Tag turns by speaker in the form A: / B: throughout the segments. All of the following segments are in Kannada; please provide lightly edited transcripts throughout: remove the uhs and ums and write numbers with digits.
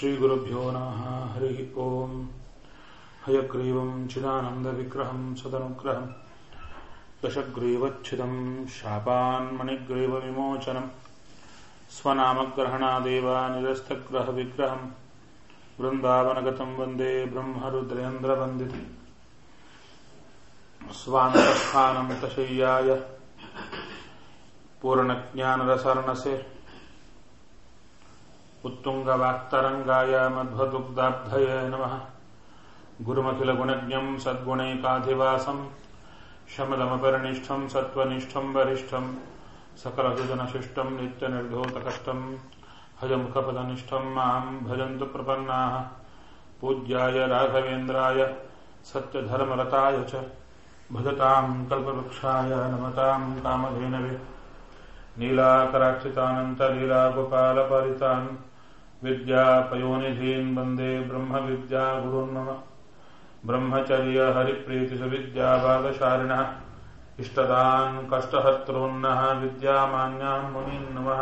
A: ಶ್ರೀಗುರುಭ್ಯೋ ನಮಃ ಹರಿ ಓಂ. ಹಯಗ್ರೀವಂ ಚಿದಾನಂದವಿಗ್ರಹಂ ಸದನುಗ್ರಹಂ ದಶಗ್ರೀವಚ್ಛಿದಂ ಶಾಪಾನ್ಮಣಿಗ್ರೀವವಿಮೋಚನಂ ಸ್ವನಾಮಗ್ರಹಣಾದೇವ ನಿರಸ್ತಗ್ರಹವಿಗ್ರಹಂ ವೃಂದಾವನಗತಂ ವಂದೇ ಬ್ರಹ್ಮರುದ್ರೇಂದ್ರವಂದಿತಂ ಸ್ವಾಂತಸ್ಥಾನಂ ತಶಯ್ಯಾಯ ಪೂರ್ಣಜ್ಞಾನರಸರ್ಣಸೆ ಉತ್ತುಂಗವಾಕ್ತರಂಗಾಯ ಮಧ್ವದುಗ್ಧಾಬ್ಧಯೇ ನಮಃ. ಗುರುಮಖಿಲಗುಣಜ್ಞಂ ಸದ್ಗುಣೈಕಾಧಿವಾಸಂ ಶಮದಮಪರಿನಿಷ್ಠಂ ಸತ್ವನಿಷ್ಠಂ ವರಿಷ್ಠಂ ಸಕಲಸುಜನಶಿಷ್ಟಂ ನಿತ್ಯನಿರ್ಧೂತಕಷ್ಟಂ ಹಯಮುಖಪದನಿಷ್ಠಂ ಮಾಂ ಭಜಂತು ಪ್ರಪನ್ನಾಃ. ಪೂಜ್ಯಾಯ ರಾಘವೇಂದ್ರಾಯ ಸತ್ಯಧರ್ಮರತಾಯ ಚ ಭಜತಾಂ ಕಲ್ಪವೃಕ್ಷಾಯ ನಮತಾಂ ಕಾಮಧೇನವೇ. ನೀಲಾಕರಾಕ್ಷಿತಾನಂತಲೀಲಾಗೋಪಾಲಪರಿತಾನ್ ವಿದ್ಯಾಪಯೋನಿಧೀನ್ ವಂದೇ ಬ್ರಹ್ಮವಿದ್ಯಾಗುರುನ್ ಮಮ. ಬ್ರಹ್ಮಚರ್ಯ ಹರಿಪ್ರೀತಿಸುವಿದ್ಯಾಭಾಗಶಾಲಿನಃ ಇಷ್ಟದಾನ್ ಕಷ್ಟಹರ್ತॄನ್ನಃ ವಿದ್ಯಾಮಾನ್ಯಾನ್ ಮುನೀನ್ ನಮಃ.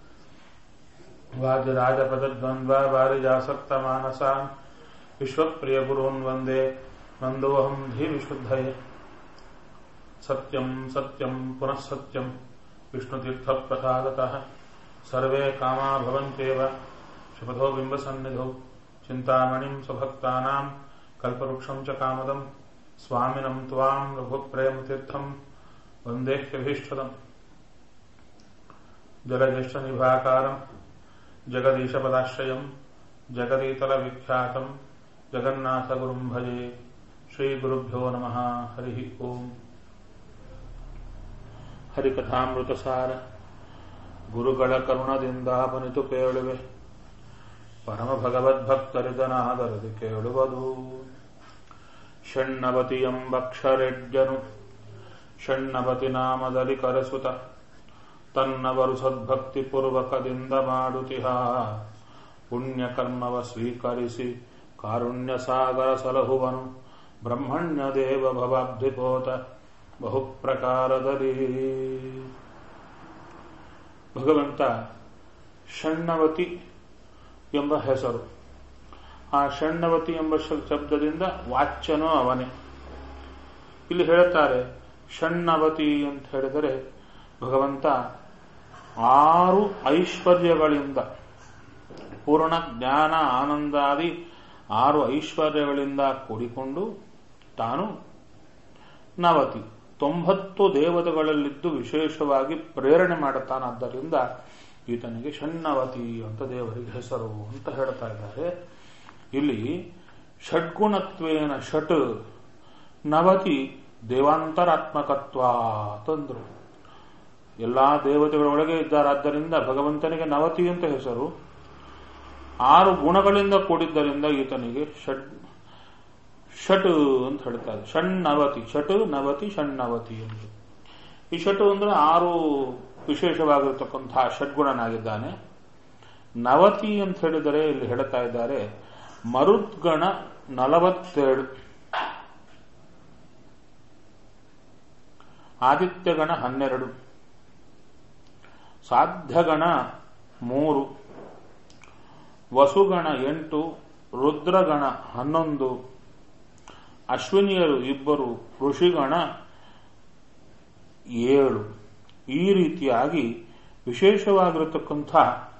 A: ವಾದಿರಾಜಪದದ್ವಂದ್ವ ವಾರಿಜಾಸಕ್ತಮಾನಸಾನ್ ವಿಶ್ವಪ್ರಿಯಗುರುನ್ ವಂದೇ ಮಂದೋಹಂ ಧೀವಿಶುದ್ಧಯೇ. ಸತ್ಯಂ ಸತ್ಯಂ ಪುನಃ ಸತ್ಯಂ ವಿಷ್ಣುತೀರ್ಥಪ್ರಸಾದತಃ ಸರ್ವೇ ಕಾಮಾ ಭವಂತ್ಯೇವ ಶಪಥೋ ಬಿಂಬಸನ್ನಿಧೌ. ಚಿಂತಾಮಣಿಂ ಸ್ವಭಕ್ತಾನಾಂ ಕಲ್ಪವೃಕ್ಷಂ ಚ ಕಾಮದಂ ಸ್ವಾಮಿನಂ ತ್ವಾಂ ರಘುಪ್ರೇಮತೀರ್ಥಂ ವಂದೇಹ್ಯಭೀಷ್ಟದಂ. ಜಲಜ್ಯೇಷ್ಠನಿಭಾಕಾರಂ ಜಗದೀಶಪದಾಶ್ರಯಂ ಜಗದೀತಲವಿಖ್ಯಾತಂ ಜಗನ್ನಾಥಗುರುಂ ಭಜೆ. ಶ್ರೀಗುರುಭ್ಯೋ ನಮಃ ಹರಿ ಓಂ. ಹರಿಕಥಾಮೃತಸಾರ ಗುರುಗಳ ಕರುಣದಿಂದಾಪನಿತು ಕೇಳುವೆ, ಪರಮ ಭಗವದ್ಭಕ್ತರಿದನಾದರದಿ ಕೇಳುವುದು. ಷಣ್ಣವತಿ ಎಂಬಕ್ಷರೆಡ್ಯನು ಷಣ್ಣವತಿ ನಾಮದಲ್ಲಿ ಕರೆಸುತ್ತ ತನ್ನವರು ಸದ್ಭಕ್ತಿ ಪೂರ್ವಕದಿಂದ ಮಾಡುತ್ತಿಹ. ಪುಣ್ಯಕರ್ಮವ ಸ್ವೀಕರಿಸಿ ಕಾರುಣ್ಯ ಸಾಗರ ಸಲಹುವನು ಬ್ರಹ್ಮಣ್ಯ ದೇವ ಭವಾಬ್ಧಿಪೋತ ಬಹುಪ್ರಕಾರದಲ್ಲಿ. ಭಗವಂತ ಷಣ್ಣವತಿ ಎಂಬ ಹೆಸರು. ಆ ಷಣ್ಣವತಿ ಎಂಬ ಶಬ್ದದಿಂದ ವಾಚ್ಯನೋ ಅವನೇ. ಇಲ್ಲಿ ಹೇಳುತ್ತಾರೆ ಷಣ್ಣವತಿ ಅಂತ ಹೇಳಿದರೆ ಭಗವಂತ 6 ಐಶ್ವರ್ಯಗಳಿಂದ, ಪೂರ್ಣ ಜ್ಞಾನ ಆನಂದಾದಿ 6 ಐಶ್ವರ್ಯಗಳಿಂದ ಕೂಡಿಕೊಂಡು ತಾನು ನವತಿ 90 ದೇವತೆಗಳಲ್ಲಿದ್ದು ವಿಶೇಷವಾಗಿ ಪ್ರೇರಣೆ ಮಾಡುತ್ತಾನಾದ್ದರಿಂದ ಈತನಿಗೆ ಷಣ್ಣವತಿ ಅಂತ ದೇವರಿಗೆ ಹೆಸರು ಅಂತ ಹೇಳ್ತಾ ಇದ್ದಾರೆ. ಇಲ್ಲಿ ಷಡ್ಗುಣತ್ವೇನ ಷಟ್ ನವತಿ ದೇವಾಂತರಾತ್ಮಕತ್ವ ತಂದ್ರು. ಎಲ್ಲಾ ದೇವತೆಗಳೊಳಗೆ ಇದ್ದಾರಾದ್ದರಿಂದ ಭಗವಂತನಿಗೆ ನವತಿ ಅಂತ ಹೆಸರು. 6 ಗುಣಗಳಿಂದ ಕೂಡಿದ್ದರಿಂದ ಈತನಿಗೆ ಷಟ್ ಅಂತ ಹೇಳ್ತಾರೆ. ಷಣ್ಣವತಿ, ಷಟ್ ನವತಿ ಷಣ್ಣವತಿ ಎಂದು. ಈ ಷಟ್ ಅಂದ್ರೆ 6 ವಿಶೇಷವಾಗಿರತಕ್ಕಂತಹ ಷಡ್ಗುಣನಾಗಿದ್ದಾನೆ. ನವತಿ ಅಂತ ಹೇಳಿದರೆ ಇಲ್ಲಿ ಹೇಳ್ತಾ ಇದ್ದಾರೆ ಮರುದ್ಗಣ 47, ಆದಿತ್ಯಗಣ 12, ಸಾಧ್ಯಗಣ 3, ವಸುಗಣ 8, ರುದ್ರಗಣ 11, ಅಶ್ವಿನಿಯರು 2, ಋಷಿಗಣ 7. ಈ ರೀತಿಯಾಗಿ ವಿಶೇಷವಾಗಿರತಕ್ಕಂಥ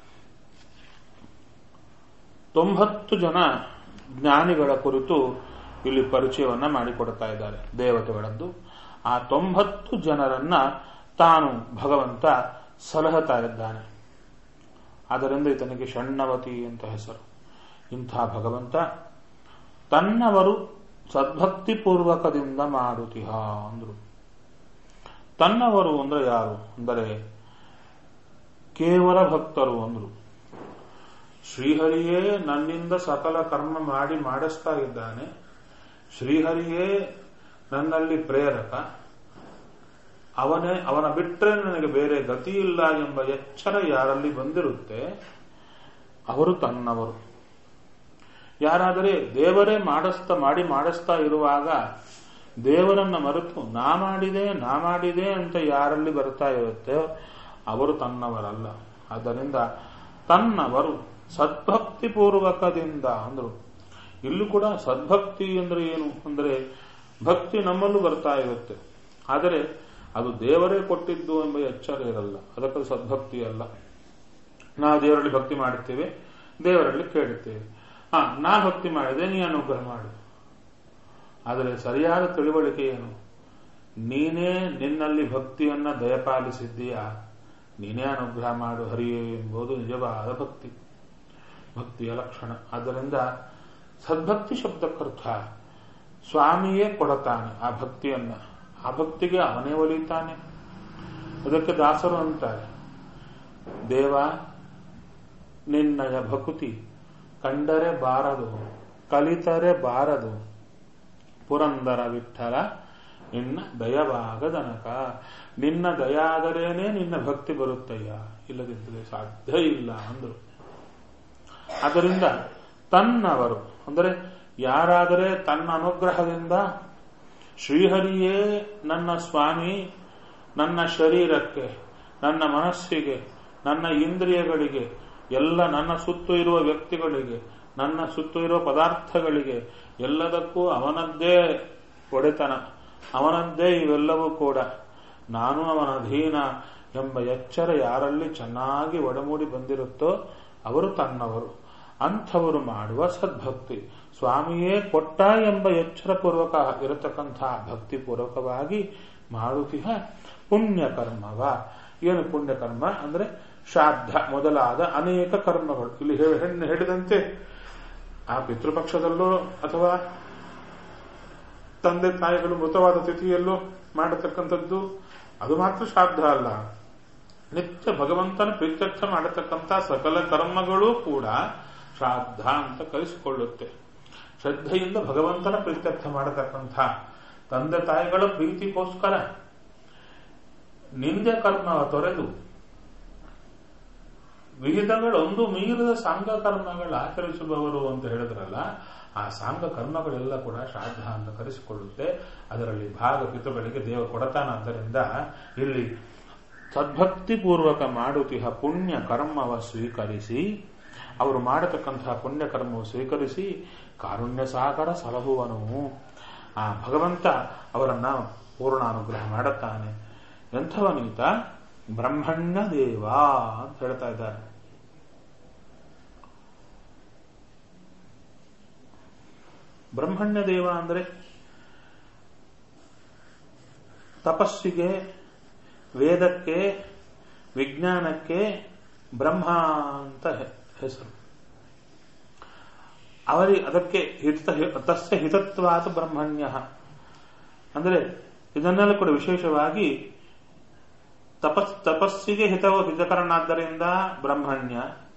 A: 90 ಜನ ಜ್ಞಾನಿಗಳ ಕುರಿತು ಇಲ್ಲಿ ಪರಿಚಯವನ್ನ ಮಾಡಿಕೊಡ್ತಾ ಇದ್ದಾರೆ ದೇವತೆಗಳದ್ದು. ಆ 90 ಜನರನ್ನ ತಾನು ಭಗವಂತ ಸಲಹುತ್ತಾ ಇದ್ದಾನೆ. ಆದ್ದರಿಂದ ಈತನಿಗೆ ಷಣ್ಣವತಿ ಅಂತ ಹೆಸರು. ಇಂಥ ಭಗವಂತ ತನ್ನವರು ಸದ್ಭಕ್ತಿ ಪೂರ್ವಕದಿಂದ ಮಾಡುತ್ತಿಹ ಅಂದ್ರು. ತನ್ನವರು ಅಂದ್ರೆ ಯಾರು ಅಂದರೆ ಕೇವಲ ಭಕ್ತರು ಅಂದ್ರು. ಶ್ರೀಹರಿಯೇ ನನ್ನಿಂದ ಸಕಲ ಕರ್ಮ ಮಾಡಿಸ್ತಾ ಇದ್ದಾನೆ, ಶ್ರೀಹರಿಯೇ ನನ್ನಲ್ಲಿ ಪ್ರೇರಕ, ಅವನ ಬಿಟ್ಟರೆ ನನಗೆ ಬೇರೆ ಗತಿ ಇಲ್ಲ ಎಂಬ ಎಚ್ಚರ ಯಾರಲ್ಲಿ ಬಂದಿರುತ್ತೆ ಅವರು ತನ್ನವರು. ಯಾರಾದರೆ ದೇವರೇ ಮಾಡಿಸ್ತಾ ಇರುವಾಗ ದೇವರನ್ನ ಮರೆತು ನಾ ಮಾಡಿದೆ ಅಂತ ಯಾರಲ್ಲಿ ಬರ್ತಾ ಇರುತ್ತೆ ಅವರು ತನ್ನವರಲ್ಲ. ಆದ್ದರಿಂದ ತನ್ನವರು ಸದ್ಭಕ್ತಿ ಪೂರ್ವಕದಿಂದ ಅಂದ್ರು. ಇಲ್ಲೂ ಕೂಡ ಸದ್ಭಕ್ತಿ ಅಂದ್ರೆ ಏನು ಅಂದ್ರೆ ಭಕ್ತಿ ನಮ್ಮಲ್ಲೂ ಬರ್ತಾ ಇರುತ್ತೆ, ಆದರೆ ಅದು ದೇವರೇ ಕೊಟ್ಟಿದ್ದು ಎಂಬ ಎಚ್ಚರ ಇರಲ್ಲ, ಅದಕ್ಕೆ ಸದ್ಭಕ್ತಿ ಅಲ್ಲ. ನಾವು ದೇವರಲ್ಲಿ ಭಕ್ತಿ ಮಾಡುತ್ತೇವೆ, ದೇವರಲ್ಲಿ ಕೇಳುತ್ತೇವೆ, ನಾ ಭಕ್ತಿ ಮಾಡಿದೆ, ನೀ ಅನುಗ್ರಹ ಮಾಡು. ಆದರೆ ಸರಿಯಾದ ತಿಳುವಳಿಕೆ ಏನು? ನೀನೇ ನಿನ್ನಲ್ಲಿ ಭಕ್ತಿಯನ್ನ ದಯಪಾಲಿಸಿದ್ದೀಯಾ, ನೀನೇ ಅನುಗ್ರಹ ಮಾಡು ಹರಿಯೇ ಎಂಬುದು ನಿಜವಾದ ಭಕ್ತಿ, ಭಕ್ತಿಯ ಲಕ್ಷಣ. ಆದ್ದರಿಂದ ಸದ್ಭಕ್ತಿ ಶಬ್ದಕ್ಕರ್ಥ ಸ್ವಾಮಿಯೇ ಕೊಡತಾನೆ ಆ ಭಕ್ತಿಯನ್ನ, ಆ ಭಕ್ತಿಗೆ ಅವನೇ ಒಲಿತಾನೆ. ಅದಕ್ಕೆ ದಾಸರು ಅಂತಾರೆ, ದೇವ ನಿನ್ನಯ ಭಕುತಿ ಕಂಡರೆ ಬಾರದು, ಕಲಿತರೆ ಬಾರದು, ಪುರಂದರ ವಿಠಲ ನಿನ್ನ ದಯವಾಗದನಕ. ನಿನ್ನ ದಯಾದರೇನೆ ನಿನ್ನ ಭಕ್ತಿ ಬರುತ್ತಯ್ಯ, ಇಲ್ಲದಿದ್ದರೆ ಸಾಧ್ಯ ಇಲ್ಲ ಅಂದರು. ಆದ್ದರಿಂದ ತನ್ನವರು ಅಂದರೆ ಯಾರಾದರೆ ತನ್ನ ಅನುಗ್ರಹದಿಂದ ಶ್ರೀಹರಿಯೇ ನನ್ನ ಸ್ವಾಮಿ, ನನ್ನ ಶರೀರಕ್ಕೆ, ನನ್ನ ಮನಸ್ಸಿಗೆ, ನನ್ನ ಇಂದ್ರಿಯಗಳಿಗೆ, ಎಲ್ಲ ನನ್ನ ಸುತ್ತು ಇರುವ ವ್ಯಕ್ತಿಗಳಿಗೆ, ನನ್ನ ಸುತ್ತು ಇರುವ ಪದಾರ್ಥಗಳಿಗೆ ಎಲ್ಲದಕ್ಕೂ ಅವನದ್ದೇ ಒಡೆತನ, ಅವನದ್ದೇ ಇವೆಲ್ಲವೂ ಕೂಡ, ನಾನು ಅವನ ಅಧೀನ ಎಂಬ ಎಚ್ಚರ ಯಾರಲ್ಲಿ ಚೆನ್ನಾಗಿ ಒಡಮೂಡಿ ಬಂದಿರುತ್ತೋ ಅವರು ತನ್ನವರು. ಅಂಥವರು ಮಾಡುವ ಸದ್ಭಕ್ತಿ ಸ್ವಾಮಿಯೇ ಕೊಟ್ಟ ಎಂಬ ಎಚ್ಚರಪೂರ್ವಕ ಇರತಕ್ಕಂಥ ಭಕ್ತಿಪೂರ್ವಕವಾಗಿ ಮಾಡುತ್ತಿಹ ಪುಣ್ಯಕರ್ಮವ. ಏನು ಪುಣ್ಯಕರ್ಮ ಅಂದ್ರೆ ಶ್ರಾದ್ದ ಮೊದಲಾದ ಅನೇಕ ಕರ್ಮಗಳು. ಇಲ್ಲಿ ಹೇಳಿದಂತೆ ಆ ಪಿತೃಪಕ್ಷದಲ್ಲೂ ಅಥವಾ ತಂದೆ ತಾಯಿಗಳು ಮೃತವಾದ ತಿಥಿಯಲ್ಲೂ ಮಾಡತಕ್ಕಂಥದ್ದು ಅದು ಮಾತ್ರ ಶ್ರಾದ್ದ ಅಲ್ಲ, ನಿತ್ಯ ಭಗವಂತನ ಪ್ರೀತ್ಯರ್ಥ ಮಾಡತಕ್ಕಂಥ ಸಕಲ ಕರ್ಮಗಳೂ ಕೂಡ ಶ್ರಾದ್ದ ಅಂತ ಕರೆಸಿಕೊಳ್ಳುತ್ತೆ. ಶ್ರದ್ಧೆಯಿಂದ ಭಗವಂತನ ಪ್ರೀತ್ಯರ್ಥ ಮಾಡತಕ್ಕಂಥ ತಂದೆ ತಾಯಿಗಳ ಪ್ರೀತಿಗೋಸ್ಕರ ನಿಂದೆ ಕರ್ಮ ತೊರೆದು ವಿಹಿತಗಳೊಂದು ಮೀರಿದ ಸಾಂಗ ಕರ್ಮಗಳು ಆಚರಿಸುವವರು ಅಂತ ಹೇಳಿದ್ರಲ್ಲ, ಆ ಸಾಂಗ ಕರ್ಮಗಳೆಲ್ಲ ಕೂಡ ಶ್ರಾದ್ದ ಅಂತ ಕರೆಸಿಕೊಳ್ಳುತ್ತೆ. ಅದರಲ್ಲಿ ಭಾಗ ಪಿತೃಗಳಿಗೆ ದೇವ ಕೊಡತಾನಾದ್ದರಿಂದ ಇಲ್ಲಿ ಸದ್ಭಕ್ತಿ ಪೂರ್ವಕ ಮಾಡುತ್ತಿಹ ಪುಣ್ಯ ಕರ್ಮವ ಸ್ವೀಕರಿಸಿ, ಅವರು ಮಾಡತಕ್ಕಂತಹ ಪುಣ್ಯ ಕರ್ಮವು ಸ್ವೀಕರಿಸಿ ಕಾರುಣ್ಯ ಸಾಗರ ಸಲಹುವನು. ಆ ಭಗವಂತ ಅವರನ್ನ ಪೂರ್ಣ ಅನುಗ್ರಹ ಮಾಡುತ್ತಾನೆ. ಎಂಥವನೀತ ಬ್ರಹ್ಮಣ್ಯ ದೇವ ಅಂತ ಹೇಳ್ತಾ ಇದ್ದಾರೆ. ಬ್ರಹ್ಮಣ್ಯ ದೇವ ಅಂದ್ರೆ ತಪಸ್ಸಿಗೆ, ವೇದಕ್ಕೆ, ವಿಜ್ಞಾನಕ್ಕೆ ಬ್ರಹ್ಮ ಅಂತ ಹೆಸರು. ಅದಕ್ಕೆ ತಸ್ಯ ಹಿತತ್ವಾತ್ ಬ್ರಹ್ಮಣ್ಯ ಅಂದ್ರೆ ಇದನ್ನೆಲ್ಲ ಕೂಡ ವಿಶೇಷವಾಗಿ ತಪಸ್ಸಿಗೆ ಹಿತಕರನಾದ್ದರಿಂದ ಬ್ರಹ್ಮಣ್ಯ,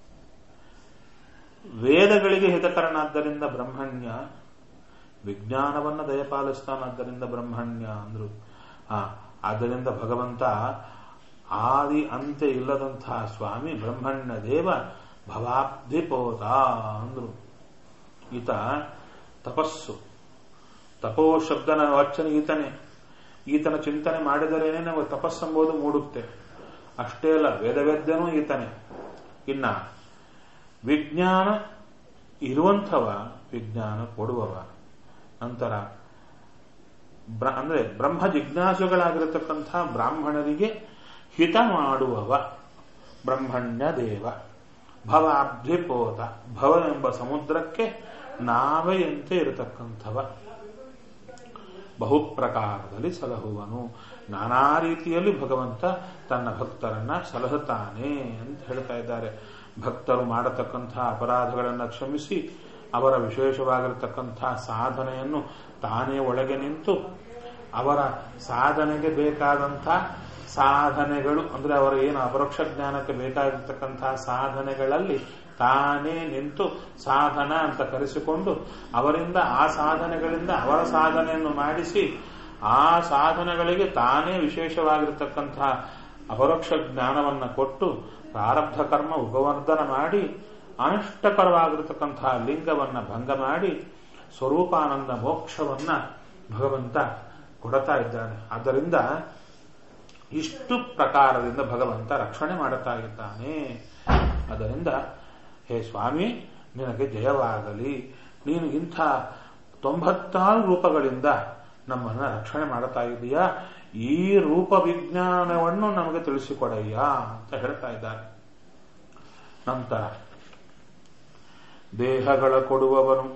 A: ವೇದಗಳಿಗೆ ಹಿತಕರನಾದ್ದರಿಂದ ಬ್ರಹ್ಮಣ್ಯ, ವಿಜ್ಞಾನವನ್ನ ದಯಪಾಲಿಸ್ತಾನಾದ್ದರಿಂದ ಬ್ರಹ್ಮಣ್ಯ ಅಂದ್ರು. ಆದ್ದರಿಂದ ಭಗವಂತ ಆದಿ ಅಂತ್ಯ ಇಲ್ಲದಂತಹ ಸ್ವಾಮಿ ಬ್ರಹ್ಮಣ್ಯ ದೇವ ಭವಾಬ್ಧಿಪೋತ ಅಂದ್ರು. ಈತ ತಪಸ್ಸು, ತಪೋ ಶಬ್ದನ ವಚನ ಈತನ ಚಿಂತನೆ ಮಾಡಿದರೇನೆ ನಾವು ತಪಸ್ಸೆಂಬುದು ಮೂಡುತ್ತೆ. ಅಷ್ಟೇ ಅಲ್ಲ, ವೇದವೇದ್ಯನೂ ಈತನೇ. ಇನ್ನ ವಿಜ್ಞಾನ ಇರುವಂಥವ, ವಿಜ್ಞಾನ ಕೊಡುವವ. ನಂತರ ಅಂದ್ರೆ ಬ್ರಹ್ಮ ಜಿಜ್ಞಾಸುಗಳಾಗಿರತಕ್ಕಂಥ ಬ್ರಾಹ್ಮಣರಿಗೆ ಹಿತ ಮಾಡುವವ ಬ್ರಹ್ಮಣ್ಯ ದೇವ. ಭವಾಬ್ಧಿಪೋತ, ಭವ ಎಂಬ ಸಮುದ್ರಕ್ಕೆ ನಾವೆಯಂತೆ ಇರತಕ್ಕಂಥವ. ಬಹುಪ್ರಕಾರದಲ್ಲಿ ಸಲಹುವನು. ನಾನಾ ರೀತಿಯಲ್ಲಿ ಭಗವಂತ ತನ್ನ ಭಕ್ತರನ್ನ ಸಲಹುತ್ತಾನೆ ಅಂತ ಹೇಳ್ತಾ ಇದ್ದಾರೆ. ಭಕ್ತರು ಮಾಡತಕ್ಕಂಥ ಅಪರಾಧಗಳನ್ನು ಕ್ಷಮಿಸಿ ಅವರ ವಿಶೇಷವಾಗಿರತಕ್ಕಂಥ ಸಾಧನೆಯನ್ನು ತಾನೇ ಒಳಗೆ ನಿಂತು ಅವರ ಸಾಧನೆಗೆ ಬೇಕಾದಂಥ ಸಾಧನೆಗಳು ಅಂದ್ರೆ ಅವರ ಏನು ಅಪರೋಕ್ಷ ಜ್ಞಾನಕ್ಕೆ ಬೇಕಾಗಿರ್ತಕ್ಕಂತಹ ಸಾಧನೆಗಳಲ್ಲಿ ತಾನೇ ನಿಂತು ಸಾಧನ ಅಂತ ಕರೆಸಿಕೊಂಡು ಅವರಿಂದ ಆ ಸಾಧನೆಗಳಿಂದ ಅವರ ಸಾಧನೆಯನ್ನು ಮಾಡಿಸಿ ಆ ಸಾಧನೆಗಳಿಗೆ ತಾನೇ ವಿಶೇಷವಾಗಿರತಕ್ಕಂತಹ ಅಪರೋಕ್ಷ ಜ್ಞಾನವನ್ನು ಕೊಟ್ಟು ಪ್ರಾರಬ್ಧ ಕರ್ಮ ಉಪವರ್ಧನ ಮಾಡಿ ಅನಿಷ್ಟಕರವಾಗಿರತಕ್ಕಂತಹ ಲಿಂಗವನ್ನ ಭಂಗ ಮಾಡಿ ಸ್ವರೂಪಾನಂದ ಮೋಕ್ಷವನ್ನ ಭಗವಂತ ಕೊಡ್ತಾ ಇದ್ದಾನೆ. ಆದ್ದರಿಂದ ಇಷ್ಟು ಪ್ರಕಾರದಿಂದ ಭಗವಂತ ರಕ್ಷಣೆ ಮಾಡುತ್ತಾ ಇದ್ದಾನೆ. ಅದರಿಂದ ಹೇ ಸ್ವಾಮಿ, ನಿನಗೆ ಜಯವಾಗಲಿ. ನೀನು ಇಂಥ 96 ರೂಪಗಳಿಂದ ನಮ್ಮನ್ನು ರಕ್ಷಣೆ ಮಾಡ್ತಾ ಇದೀಯಾ. ಈ ರೂಪ ವಿಜ್ಞಾನವನ್ನು ನಮಗೆ ತಿಳಿಸಿಕೊಡಯ್ಯ ಅಂತ ಹೇಳ್ತಾ ಇದ್ದಾರೆ. ನಂತರ ದೇಹಗಳ ಕೊಡುವವನು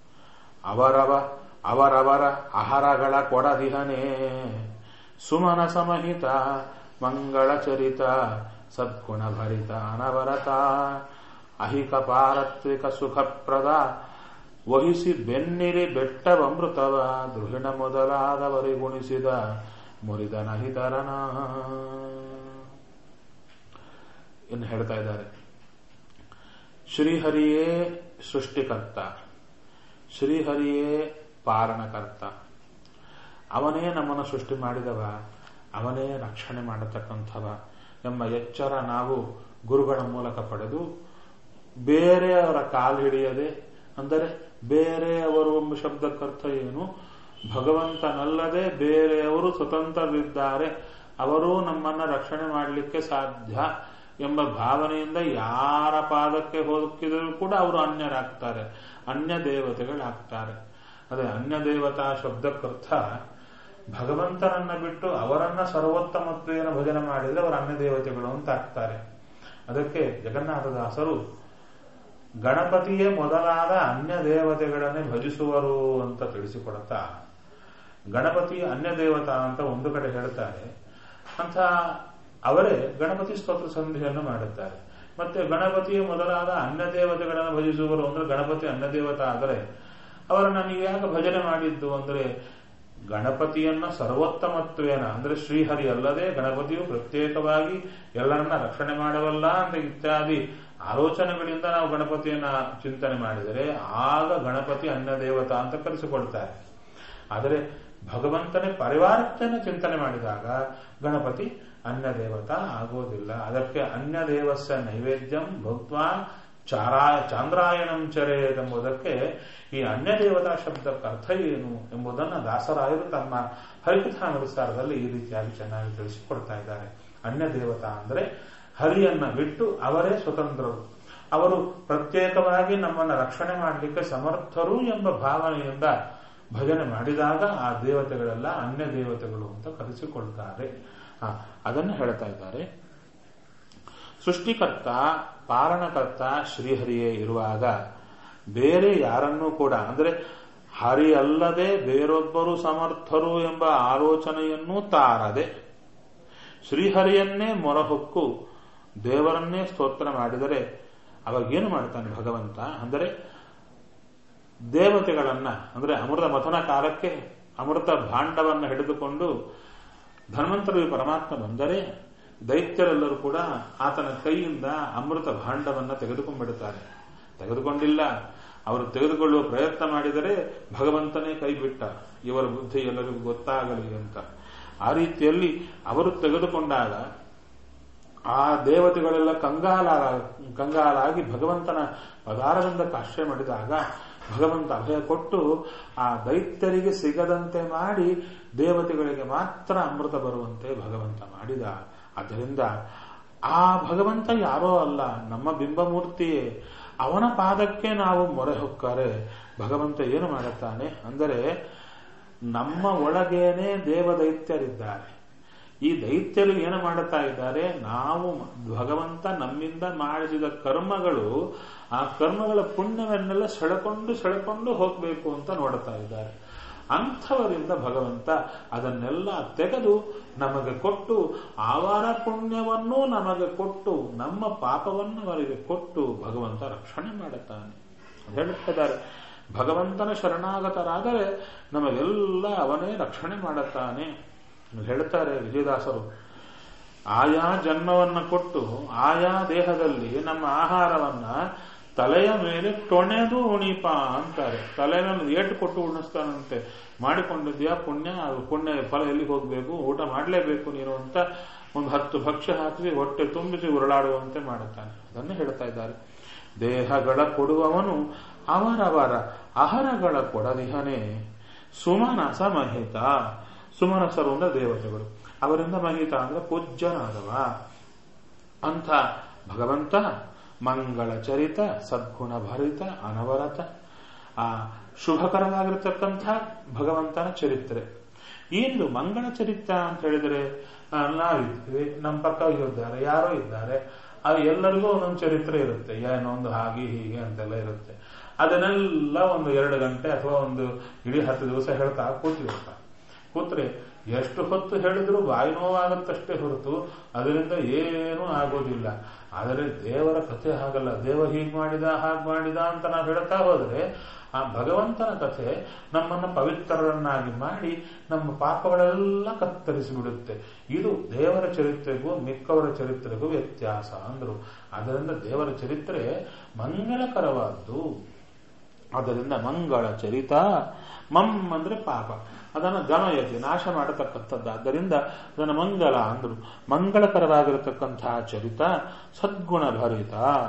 A: ಅವರವರ ಆಹಾರಗಳ ಕೊಡದಿಹನೇ. ಸುಮನ ಸಮಹಿತ ಮಂಗಳ ಚರಿತ ಸದ್ಗುಣ ಭರಿತ ಅನವರತ ಅಹಿಕ ಪಾರತ್ರಿಕ ಸುಖಪ್ರದ ವಹಿಸಿ ಬೆನ್ನಿರಿ ಬೆಟ್ಟವಮೃತವ ದ್ರುಹಿಣ ಮೊದಲಾದವರಿಗುಣಿಸಿದ ಮುರಿದ ನಹಿತರನ. ಇನ್ನು ಹೇಳ್ತಾ ಇದ್ದಾರೆ, ಶ್ರೀಹರಿಯೇ ಸೃಷ್ಟಿಕರ್ತ, ಶ್ರೀಹರಿಯೇ ಪಾಲನಕರ್ತ. ಅವನೇ ನಮ್ಮನ್ನು ಸೃಷ್ಟಿ ಮಾಡಿದವ, ಅವನೇ ರಕ್ಷಣೆ ಮಾಡತಕ್ಕಂಥವ ಎಂಬ ಎಚ್ಚರ ನಾವು ಗುರುಗಳ ಮೂಲಕ ಪಡೆದು ಬೇರೆಯವರ ಕಾಲು ಹಿಡಿಯದೆ, ಅಂದರೆ ಬೇರೆಯವರು ಎಂಬ ಶಬ್ದಕ್ಕರ್ಥ ಏನು, ಭಗವಂತನಲ್ಲದೆ ಬೇರೆಯವರು ಸ್ವತಂತ್ರರಿದ್ದಾರೆ, ಅವರು ನಮ್ಮನ್ನ ರಕ್ಷಣೆ ಮಾಡಲಿಕ್ಕೆ ಸಾಧ್ಯ ಎಂಬ ಭಾವನೆಯಿಂದ ಯಾರ ಪಾದಕ್ಕೆ ಹೋಗಿದರೂ ಕೂಡ ಅವರು ಅನ್ಯರಾಗ್ತಾರೆ, ಅನ್ಯ ದೇವತೆಗಳಾಗ್ತಾರೆ. ಅದೇ ಅನ್ಯ ದೇವತಾ ಶಬ್ದಕ್ಕರ್ಥ ಭಗವಂತನನ್ನ ಬಿಟ್ಟು ಅವರನ್ನ ಸರ್ವೋತ್ತಮತ್ವೇನ ಭಜನೆ ಮಾಡಿದರೆ ಅವರು ಅನ್ಯ ದೇವತೆಗಳು ಅಂತ ಆಗ್ತಾರೆ. ಅದಕ್ಕೆ ಜಗನ್ನಾಥದಾಸರು ಗಣಪತಿಯೇ ಮೊದಲಾದ ಅನ್ಯ ದೇವತೆಗಳನ್ನೇ ಭಜಿಸುವರು ಅಂತ ತಿಳಿಸಿಕೊಡುತ್ತಾ, ಗಣಪತಿ ಅನ್ಯ ದೇವತಾ ಅಂತ ಒಂದು ಕಡೆ ಹೇಳ್ತಾರೆ. ಅಂತ ಅವರೇ ಗಣಪತಿ ಸ್ತೋತ್ರ ಸಂಧಿಯನ್ನು ಮಾಡುತ್ತಾರೆ. ಮತ್ತೆ ಗಣಪತಿಯ ಮೊದಲಾದ ಅನ್ಯ ದೇವತೆಗಳನ್ನು ಭಜಿಸುವರು ಅಂದ್ರೆ ಗಣಪತಿ ಅನ್ಯ ದೇವತಾ ಆದರೆ ಅವರನ್ನ ನೀವು ಯಾಕೆ ಭಜನೆ ಮಾಡಿದ್ದು ಅಂದ್ರೆ, ಗಣಪತಿಯನ್ನ ಸರ್ವೋತ್ತಮತ್ವೇನ ಅಂದ್ರೆ ಶ್ರೀಹರಿ ಅಲ್ಲದೆ ಗಣಪತಿಯು ಪ್ರತ್ಯೇಕವಾಗಿ ಎಲ್ಲರನ್ನ ರಕ್ಷಣೆ ಮಾಡವಲ್ಲ ಅಂತ ಇತ್ಯಾದಿ ಆಲೋಚನೆಗಳಿಂದ ನಾವು ಗಣಪತಿಯನ್ನ ಚಿಂತನೆ ಮಾಡಿದರೆ ಆಗ ಗಣಪತಿ ಅನ್ಯ ದೇವತಾ ಅಂತ ಕರೆಸಿಕೊಳ್ತಾರೆ. ಆದರೆ ಭಗವಂತನೇ ಪರಿವಾರಕ್ಕನ್ನು ಚಿಂತನೆ ಮಾಡಿದಾಗ ಗಣಪತಿ ಅನ್ಯ ದೇವತಾ ಆಗೋದಿಲ್ಲ. ಅದಕ್ಕೆ ಅನ್ಯ ದೇವಸ್ಯ ನೈವೇದ್ಯಂ ಭಕ್ತ್ವಾ ಚಾಂದ್ರಾಯಣಂ ಚರೇತ್ ಎಂಬುದಕ್ಕೆ ಈ ಅನ್ಯ ದೇವತಾ ಶಬ್ದಕ್ಕೆ ಅರ್ಥ ಏನು ಎಂಬುದನ್ನು ದಾಸರಾಯರು ತಮ್ಮ ಹರಿಕಥಾನುಸಾರದಲ್ಲಿ ಈ ರೀತಿಯಾಗಿ ಚೆನ್ನಾಗಿ ತಿಳಿಸಿಕೊಡ್ತಾ ಇದ್ದಾರೆ. ಅನ್ಯ ದೇವತಾ ಅಂದ್ರೆ ಹರಿಯನ್ನ ಬಿಟ್ಟು ಅವರೇ ಸ್ವತಂತ್ರರು, ಅವರು ಪ್ರತ್ಯೇಕವಾಗಿ ನಮ್ಮನ್ನ ರಕ್ಷಣೆ ಮಾಡಲಿಕ್ಕೆ ಸಮರ್ಥರು ಎಂಬ ಭಾವನೆಯಿಂದ ಭಜನೆ ಮಾಡಿದಾಗ ಆ ದೇವತೆಗಳೆಲ್ಲ ಅನ್ಯ ದೇವತೆಗಳು ಅಂತ ಕರೆಸಿಕೊಳ್ತಾರೆ. ಅದನ್ನು ಹೇಳ್ತಾ ಇದ್ದಾರೆ. ಸೃಷ್ಟಿಕರ್ತ ಪಾಲನಕರ್ತ ಶ್ರೀಹರಿಯೇ ಇರುವಾಗ ಬೇರೆ ಯಾರನ್ನೂ ಕೂಡ ಅಂದ್ರೆ ಹರಿ ಅಲ್ಲದೆ ಬೇರೊಬ್ಬರು ಸಮರ್ಥರು ಎಂಬ ಆಲೋಚನೆಯನ್ನೂ ತಾರದೆ ಶ್ರೀಹರಿಯನ್ನೇ ಮೊರಹೊಕ್ಕು ದೇವರನ್ನೇ ಸ್ತೋತ್ರ ಮಾಡಿದರೆ ಅವಾಗೇನು ಮಾಡ್ತಾನೆ ಭಗವಂತ ಅಂದರೆ, ದೇವತೆಗಳನ್ನ ಅಂದ್ರೆ ಅಮೃತ ಮಥನ ಕಾಲಕ್ಕೆ ಅಮೃತ ಭಾಂಡವನ್ನು ಹಿಡಿದುಕೊಂಡು ಧನ್ವಂತರಿ ಪರಮಾತ್ಮ ಬಂದರೆ ದೈತ್ಯರೆಲ್ಲರೂ ಕೂಡ ಆತನ ಕೈಯಿಂದ ಅಮೃತ ಭಾಂಡವನ್ನ ತೆಗೆದುಕೊಂಡ್ಬಿಡುತ್ತಾರೆ. ತೆಗೆದುಕೊಂಡಿಲ್ಲ, ಅವರು ತೆಗೆದುಕೊಳ್ಳುವ ಪ್ರಯತ್ನ ಮಾಡಿದರೆ ಭಗವಂತನೇ ಕೈ ಬಿಟ್ಟ, ಇವರ ಬುದ್ಧಿ ಎಲ್ಲರಿಗೂ ಗೊತ್ತಾಗಲಿ ಅಂತ. ಆ ರೀತಿಯಲ್ಲಿ ಅವರು ತೆಗೆದುಕೊಂಡಾಗ ಆ ದೇವತೆಗಳೆಲ್ಲ ಕಂಗಾಲಾಗಿ ಭಗವಂತನ ಪದಾರದಿಂದ ಆಶ್ರಯ ಮಾಡಿದಾಗ ಭಗವಂತ ಅಭಯ ಕೊಟ್ಟು ಆ ದೈತ್ಯರಿಗೆ ಸಿಗದಂತೆ ಮಾಡಿ ದೇವತೆಗಳಿಗೆ ಮಾತ್ರ ಅಮೃತ ಬರುವಂತೆ ಭಗವಂತ ಮಾಡಿದ. ಆದ್ದರಿಂದ ಆ ಭಗವಂತ ಯಾರೋ ಅಲ್ಲ, ನಮ್ಮ ಬಿಂಬಮೂರ್ತಿಯೇ. ಅವನ ಪಾದಕ್ಕೆ ನಾವು ಮೊರೆ ಹೊಕ್ಕರೆ ಭಗವಂತ ಏನು ಮಾಡುತ್ತಾನೆ ಅಂದರೆ, ನಮ್ಮ ಒಳಗೇನೆ ದೇವದೈತ್ಯರಿದ್ದಾರೆ. ಈ ದೈತ್ಯರು ಏನು ಮಾಡುತ್ತಾ ಇದ್ದಾರೆ, ನಾವು ಭಗವಂತ ನಮ್ಮಿಂದ ಮಾಡಿಸಿದ ಕರ್ಮಗಳು, ಆ ಕರ್ಮಗಳ ಪುಣ್ಯವನ್ನೆಲ್ಲ ಸೆಳೆಕೊಂಡು ಹೋಗಬೇಕು ಅಂತ ನೋಡುತ್ತಾ ಇದ್ದಾರೆ. ಅಂಥವರಿಂದ ಭಗವಂತ ಅದನ್ನೆಲ್ಲ ತೆಗೆದು ನಮಗೆ ಕೊಟ್ಟು ಅವರ ಪುಣ್ಯವನ್ನು ನಮಗೆ ಕೊಟ್ಟು ನಮ್ಮ ಪಾಪವನ್ನು ಅವರಿಗೆ ಕೊಟ್ಟು ಭಗವಂತ ರಕ್ಷಣೆ ಮಾಡುತ್ತಾನೆ ಹೇಳುತ್ತಿದ್ದಾರೆ. ಭಗವಂತನ ಶರಣಾಗತರಾದರೆ ನಮಗೆಲ್ಲ ಅವನೇ ರಕ್ಷಣೆ ಮಾಡುತ್ತಾನೆ ಹೇಳ್ತಾರೆ ವಿಜಯದಾಸರು. ಆಯಾ ಜನ್ಮವನ್ನು ಕೊಟ್ಟು ಆಯಾ ದೇಹದಲ್ಲಿ ನಮ್ಮ ಆಹಾರವನ್ನ ತಲೆಯ ಮೇಲೆ ಟೊಣೆದು ಉಣಿಪ ಅಂತಾರೆ. ತಲೆ ಮೇಲೆ ಏಟು ಕೊಟ್ಟು ಉಣಿಸ್ತಾನಂತೆ. ಮಾಡಿಕೊಂಡಿದ್ಯಾ ಪುಣ್ಯ, ಪುಣ್ಯ ಫಲ ಎಲ್ಲಿಗೆ ಹೋಗ್ಬೇಕು, ಊಟ ಮಾಡಲೇಬೇಕು ನೀನು ಅಂತ ಒಂದು 10 ಭಕ್ಷ್ಯ ಹಾಕಿ ಹೊಟ್ಟೆ ತುಂಬಿಸಿ ಉರುಳಾಡುವಂತೆ ಮಾಡುತ್ತಾನೆ. ಅದನ್ನು ಹೇಳ್ತಾ ಇದ್ದಾರೆ. ದೇಹಗಳ ಕೊಡುವವನು ಅವರವರ ಆಹಾರಗಳ ಕೊಡದಿಹನೇ ಸುಮನಸ ಮಹಿತ. ಸುಮನಸರು ಅಂದ್ರೆ ದೇವತೆಗಳು, ಅವರಿಂದ ಮಹಿತ ಅಂದ್ರೆ ಪೂಜ್ಯನಾದವ ಅಂತ ಭಗವಂತ ಮಂಗಳ ಚರಿತ ಸದ್ಗುಣ ಭರಿತ ಅನವರತ. ಆ ಶುಭಕರವಾಗಿರತಕ್ಕಂಥ ಭಗವಂತನ ಚರಿತ್ರೆ. ಏನು ಮಂಗಳ ಚರಿತ್ರ ಅಂತ ಹೇಳಿದರೆ, ನಾವಿದ್ದೀವಿ, ನಮ್ಮ ಪಕ್ಕ ಇದ್ದಾರೆ, ಯಾರೋ ಇದ್ದಾರೆ, ಅದು ಎಲ್ಲರಿಗೂ ಒಂದೊಂದು ಚರಿತ್ರೆ ಇರುತ್ತೆ. ಏನೋ ಒಂದು ಹಾಗೆ ಹೀಗೆ ಅಂತೆಲ್ಲ ಇರುತ್ತೆ. ಅದನ್ನೆಲ್ಲ ಒಂದು 2 ಗಂಟೆ ಅಥವಾ ಒಂದು ಇಡೀ 10 ದಿವಸ ಹೇಳ್ತಾ ಕೂತ್ರೆ ಎಷ್ಟು ಹೊತ್ತು ಹೇಳಿದ್ರು ಬಾಯಿ ನೋವಾಗುತ್ತಷ್ಟೇ ಹೊರತು ಅದರಿಂದ ಏನೂ ಆಗೋದಿಲ್ಲ. ಆದರೆ ದೇವರ ಕಥೆ ಹಾಗಲ್ಲ. ದೇವ ಹೀಗೆ ಮಾಡಿದ ಹಾಗೆ ಮಾಡಿದ ಅಂತ ನಾವು ಹೇಳ್ತಾ ಹೋದರೆ ಆ ಭಗವಂತನ ಕಥೆ ನಮ್ಮನ್ನು ಪವಿತ್ರರನ್ನಾಗಿ ಮಾಡಿ ನಮ್ಮ ಪಾಪಗಳೆಲ್ಲ ಕತ್ತರಿಸಿಬಿಡುತ್ತೆ. ಇದು ದೇವರ ಚರಿತ್ರೆಗೂ ಮಿಕ್ಕವರ ಚರಿತ್ರೆಗೂ ವ್ಯತ್ಯಾಸ ಅಂದ್ರು. ಆದ್ದರಿಂದ ದೇವರ ಚರಿತ್ರೆ ಮಂಗಳಕರವಾದ್ದು. ಆದ್ದರಿಂದ ಮಂಗಳ ಚರಿತ, ಮಂ ಅಂದ್ರೆ ಪಾಪ, ಅದನ್ನು ಗಮಯತಿ ನಾಶ ಮಾಡತಕ್ಕಂಥದ್ದು. ಆದ್ದರಿಂದ ಅದನ್ನು ಮಂಗಳ ಅಂದ್ರು. ಮಂಗಳಕರವಾಗಿರತಕ್ಕಂತಹ ಚರಿತ, ಸದ್ಗುಣ ಭರಿತ,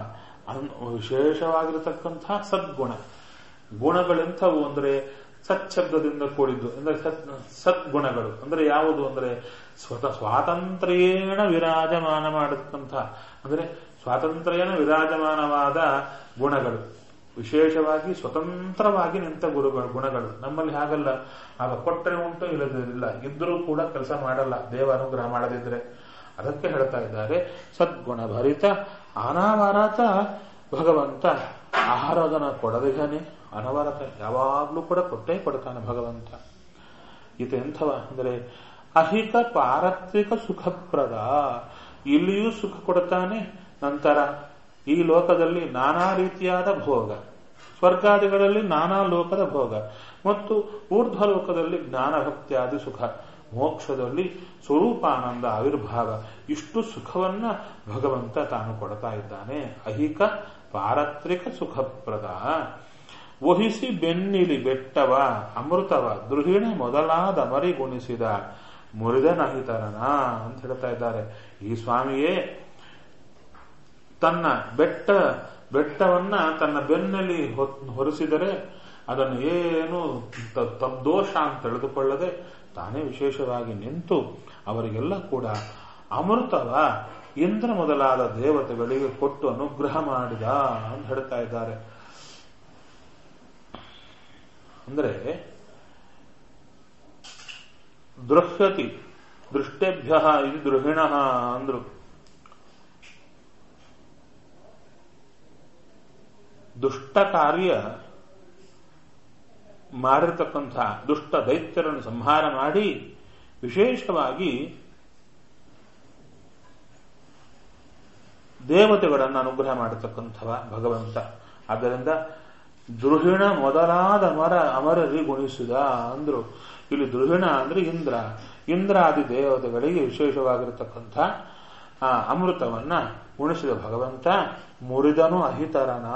A: ವಿಶೇಷವಾಗಿರತಕ್ಕಂಥ ಸದ್ಗುಣ. ಗುಣಗಳೆಂಥವು ಅಂದ್ರೆ ಸಚ್ಛಬ್ದದಿಂದ ಕೂಡಿದ್ದು. ಅಂದ್ರೆ ಸದ್ಗುಣಗಳು ಅಂದ್ರೆ ಯಾವುದು ಅಂದ್ರೆ ಸ್ವಾತಂತ್ರ್ಯೇಣ ವಿರಾಜಮಾನ ಮಾಡತಕ್ಕಂಥ, ಅಂದ್ರೆ ಸ್ವಾತಂತ್ರ್ಯೇಣ ವಿರಾಜಮಾನವಾದ ಗುಣಗಳು, ವಿಶೇಷವಾಗಿ ಸ್ವತಂತ್ರವಾಗಿ ನಿಂತ ಗುಣಗಳು. ನಮ್ಮಲ್ಲಿ ಹಾಗಲ್ಲ. ಆಗ ಕೊಟ್ಟರೆ ಉಂಟು, ಇಲ್ಲದಿಲ್ಲ, ಇದ್ರೂ ಕೂಡ ಕೆಲಸ ಮಾಡಲ್ಲ ದೇವ ಅನುಗ್ರಹ ಮಾಡದಿದ್ರೆ. ಅದಕ್ಕೆ ಹೇಳ್ತಾ ಇದ್ದಾರೆ ಸದ್ಗುಣ ಭರಿತ ಅನಾವರತ. ಭಗವಂತ ಆಹಾರದನ ಕೊಡದಿದ್ದಾನೆ, ಅನವರತ ಯಾವಾಗ್ಲೂ ಕೂಡ ಕೊಟ್ಟೇ ಕೊಡ್ತಾನೆ ಭಗವಂತ. ಇದೆಂಥವ ಅಂದ್ರೆ ಅಹಿತ ಪಾರತ್ರಿಕ ಸುಖಪ್ರದ. ಇಲ್ಲಿಯೂ ಸುಖ ಕೊಡ್ತಾನೆ, ನಂತರ ಈ ಲೋಕದಲ್ಲಿ ನಾನಾ ರೀತಿಯಾದ ಭೋಗ, ಸ್ವರ್ಗಾದಿಗಳಲ್ಲಿ ನಾನಾ ಲೋಕದ ಭೋಗ, ಮತ್ತು ಊರ್ಧ್ವ ಲೋಕದಲ್ಲಿ ಜ್ಞಾನ ಭಕ್ತಿಯಾದಿ ಸುಖ, ಮೋಕ್ಷದಲ್ಲಿ ಸ್ವರೂಪಾನಂದ ಆವಿರ್ಭಾವ. ಇಷ್ಟು ಸುಖವನ್ನ ಭಗವಂತ ತಾನು ಕೊಡ್ತಾ ಇದ್ದಾನೆ. ಅಹಿಕ ಪಾರತ್ರಿಕ ಸುಖಪ್ರದ. ವಹಿಸಿ ಬೆನ್ನಿಲಿ ಬೆಟ್ಟವ ಅಮೃತವ ದೃಹಿಣ ಮೊದಲಾದ ಮರಿಗುಣಿಸಿದ ಮುರಿದನಹಿತರನ ಅಂತ ಹೇಳ್ತಾ ಇದ್ದಾರೆ. ಈ ಸ್ವಾಮಿಯೇ ತನ್ನ ಬೆಟ್ಟವನ್ನ ತನ್ನ ಬೆನ್ನಲ್ಲಿ ಹೊರಿಸಿದರೆ ಅದನ್ನು ಏನು ತದ್ದೋಷ ಅಂತ ತಿಳಿದುಕೊಳ್ಳದೆ ತಾನೇ ವಿಶೇಷವಾಗಿ ನಿಂತು ಅವರಿಗೆಲ್ಲ ಕೂಡ ಅಮೃತವ ಇಂದ್ರ ಮೊದಲಾದ ದೇವತೆಗಳಿಗೆ ಕೊಟ್ಟು ಅನುಗ್ರಹ ಮಾಡಿದ ಅಂತ ಹೇಳ್ತಾ ಇದ್ದಾರೆ. ಅಂದ್ರೆ ದೃಶ್ಯತಿ ದೃಷ್ಟೇಭ್ಯ ಇದು ದೃಹಿಣ ಅಂದ್ರು. ದುಷ್ಟ ಕಾರ್ಯ ಮಾಡಿರ್ತಕ್ಕಂಥ ದುಷ್ಟ ದೈತ್ಯರನ್ನು ಸಂಹಾರ ಮಾಡಿ ವಿಶೇಷವಾಗಿ ದೇವತೆಗಳನ್ನು ಅನುಗ್ರಹ ಮಾಡತಕ್ಕಂಥವ ಭಗವಂತ. ಆದ್ದರಿಂದ ದೃಹಿಣ ಮೊದಲಾದ ಅಮರರಿ ಗುಣಿಸಿದ ಅಂದ್ರು. ಇಲ್ಲಿ ದೃಹಿಣ ಅಂದ್ರೆ ಇಂದ್ರಾದಿ ದೇವತೆಗಳಿಗೆ ವಿಶೇಷವಾಗಿರತಕ್ಕಂಥ ಅಮೃತವನ್ನ ಉಣಿಸಿದ ಭಗವಂತ. ಮುರಿದನು ಅಹಿತರನ.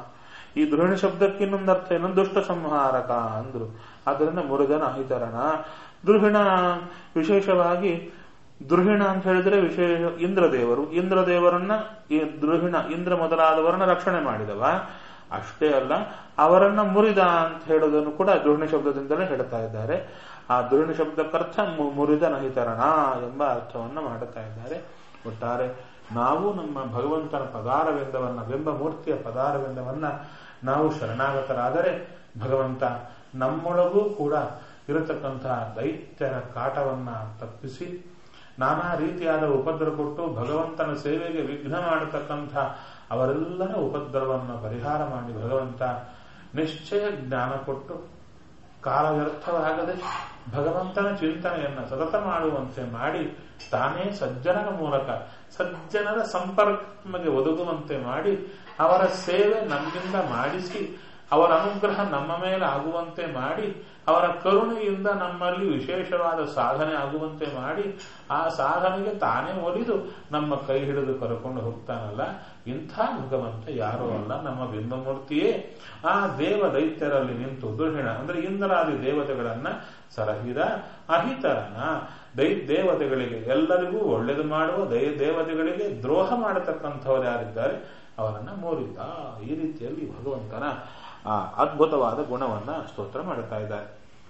A: ಈ ದೃಹಿಣ ಶಬ್ದಕ್ಕೆ ಇನ್ನೊಂದು ಅರ್ಥ ಇನ್ನೊಂದು ದುಷ್ಟ ಸಂಹಾರಕ ಅಂದ್ರು. ಆದ್ದರಿಂದ ಮುರಿದನ ಅಹಿತರನ. ದೃಹಿಣ ವಿಶೇಷವಾಗಿ ದೃಹಿಣ ಅಂತ ಹೇಳಿದ್ರೆ ವಿಶೇಷ ಇಂದ್ರದೇವರನ್ನ ದೃಹಿಣ ಇಂದ್ರ ಮೊದಲಾದವರನ್ನ ರಕ್ಷಣೆ ಮಾಡಿದವ. ಅಷ್ಟೇ ಅಲ್ಲ, ಅವರನ್ನ ಮುರಿದ ಅಂತ ಹೇಳೋದನ್ನು ಕೂಡ ದೃಹಿಣ ಶಬ್ದದಿಂದಲೇ ಹೇಳ್ತಾ ಇದ್ದಾರೆ. ಆ ದೃಹಿಣ ಶಬ್ದಕ್ಕರ್ಥ ಮುರಿದ ನಹಿತರಣ ಎಂಬ ಅರ್ಥವನ್ನ ಮಾಡುತ್ತಾ ಇದ್ದಾರೆ. ಒಟ್ಟಾರೆ ನಾವು ನಮ್ಮ ಭಗವಂತನ ಪದಾರವಿಂದವನ್ನ, ಬಿಂಬಮೂರ್ತಿಯ ಪದಾರವಿಂದವನ್ನ ನಾವು ಶರಣಾಗತರಾದರೆ ಭಗವಂತ ನಮ್ಮೊಳಗೂ ಕೂಡ ಇರತಕ್ಕಂತಹ ದೈತ್ಯರ ಕಾಟವನ್ನ ತಪ್ಪಿಸಿ ನಾನಾ ರೀತಿಯಾದ ಉಪದ್ರ ಕೊಟ್ಟು ಭಗವಂತನ ಸೇವೆಗೆ ವಿಘ್ನ ಮಾಡತಕ್ಕಂಥ ಅವರೆಲ್ಲರ ಉಪದ್ರವವನ್ನು ಪರಿಹಾರ ಮಾಡಿ ಭಗವಂತ ನಿಶ್ಚಯ ಜ್ಞಾನ ಕೊಟ್ಟು ಕಾಲ ವ್ಯರ್ಥವಾಗದೆ ಭಗವಂತನ ಚಿಂತನೆಯನ್ನು ಸತತ ಮಾಡುವಂತೆ ಮಾಡಿ ತಾನೇ ಸಜ್ಜನರ ಮೂಲಕ ಸಜ್ಜನರ ಸಂಪರ್ಕ ನಮಗೆ ಒದಗುವಂತೆ ಮಾಡಿ ಅವರ ಸೇವೆ ನಮ್ಮಿಂದ ಮಾಡಿಸಿ ಅವರ ಅನುಗ್ರಹ ನಮ್ಮ ಮೇಲೆ ಆಗುವಂತೆ ಮಾಡಿ ಅವರ ಕರುಣೆಯಿಂದ ನಮ್ಮಲ್ಲಿ ವಿಶೇಷವಾದ ಸಾಧನೆ ಆಗುವಂತೆ ಮಾಡಿ ಆ ಸಾಧನೆಗೆ ತಾನೇ ಒಲಿದು ನಮ್ಮ ಕೈ ಹಿಡಿದು ಕರ್ಕೊಂಡು ಹೋಗ್ತಾನಲ್ಲ, ಇಂಥ ಭಗವಂತ ಯಾರೂ ಅಲ್ಲ, ನಮ್ಮ ಬಿಂಬಮೂರ್ತಿಯೇ. ಆ ದೇವ ದೈತ್ಯರಲ್ಲಿ ನಿಂತು ದುರ್ಹಿಣ ಅಂದ್ರೆ ಇಂದ್ರಾದಿ ದೇವತೆಗಳನ್ನ ಸರಹಿದ ಅಹಿತರನ ದೇವತೆಗಳಿಗೆ ಎಲ್ಲರಿಗೂ ಒಳ್ಳೆಯದು ಮಾಡುವ ದೇವತೆಗಳಿಗೆ ದ್ರೋಹ ಮಾಡತಕ್ಕಂಥವ್ರು ಯಾರಿದ್ದಾರೆ ಅವರನ್ನ ಮೋರಿದ್ದ. ಈ ರೀತಿಯಲ್ಲಿ ಭಗವಂತನ ಆ ಅದ್ಭುತವಾದ ಗುಣವನ್ನ ಸ್ತೋತ್ರ ಮಾಡುತ್ತಾ ಇದ್ದಾರೆ.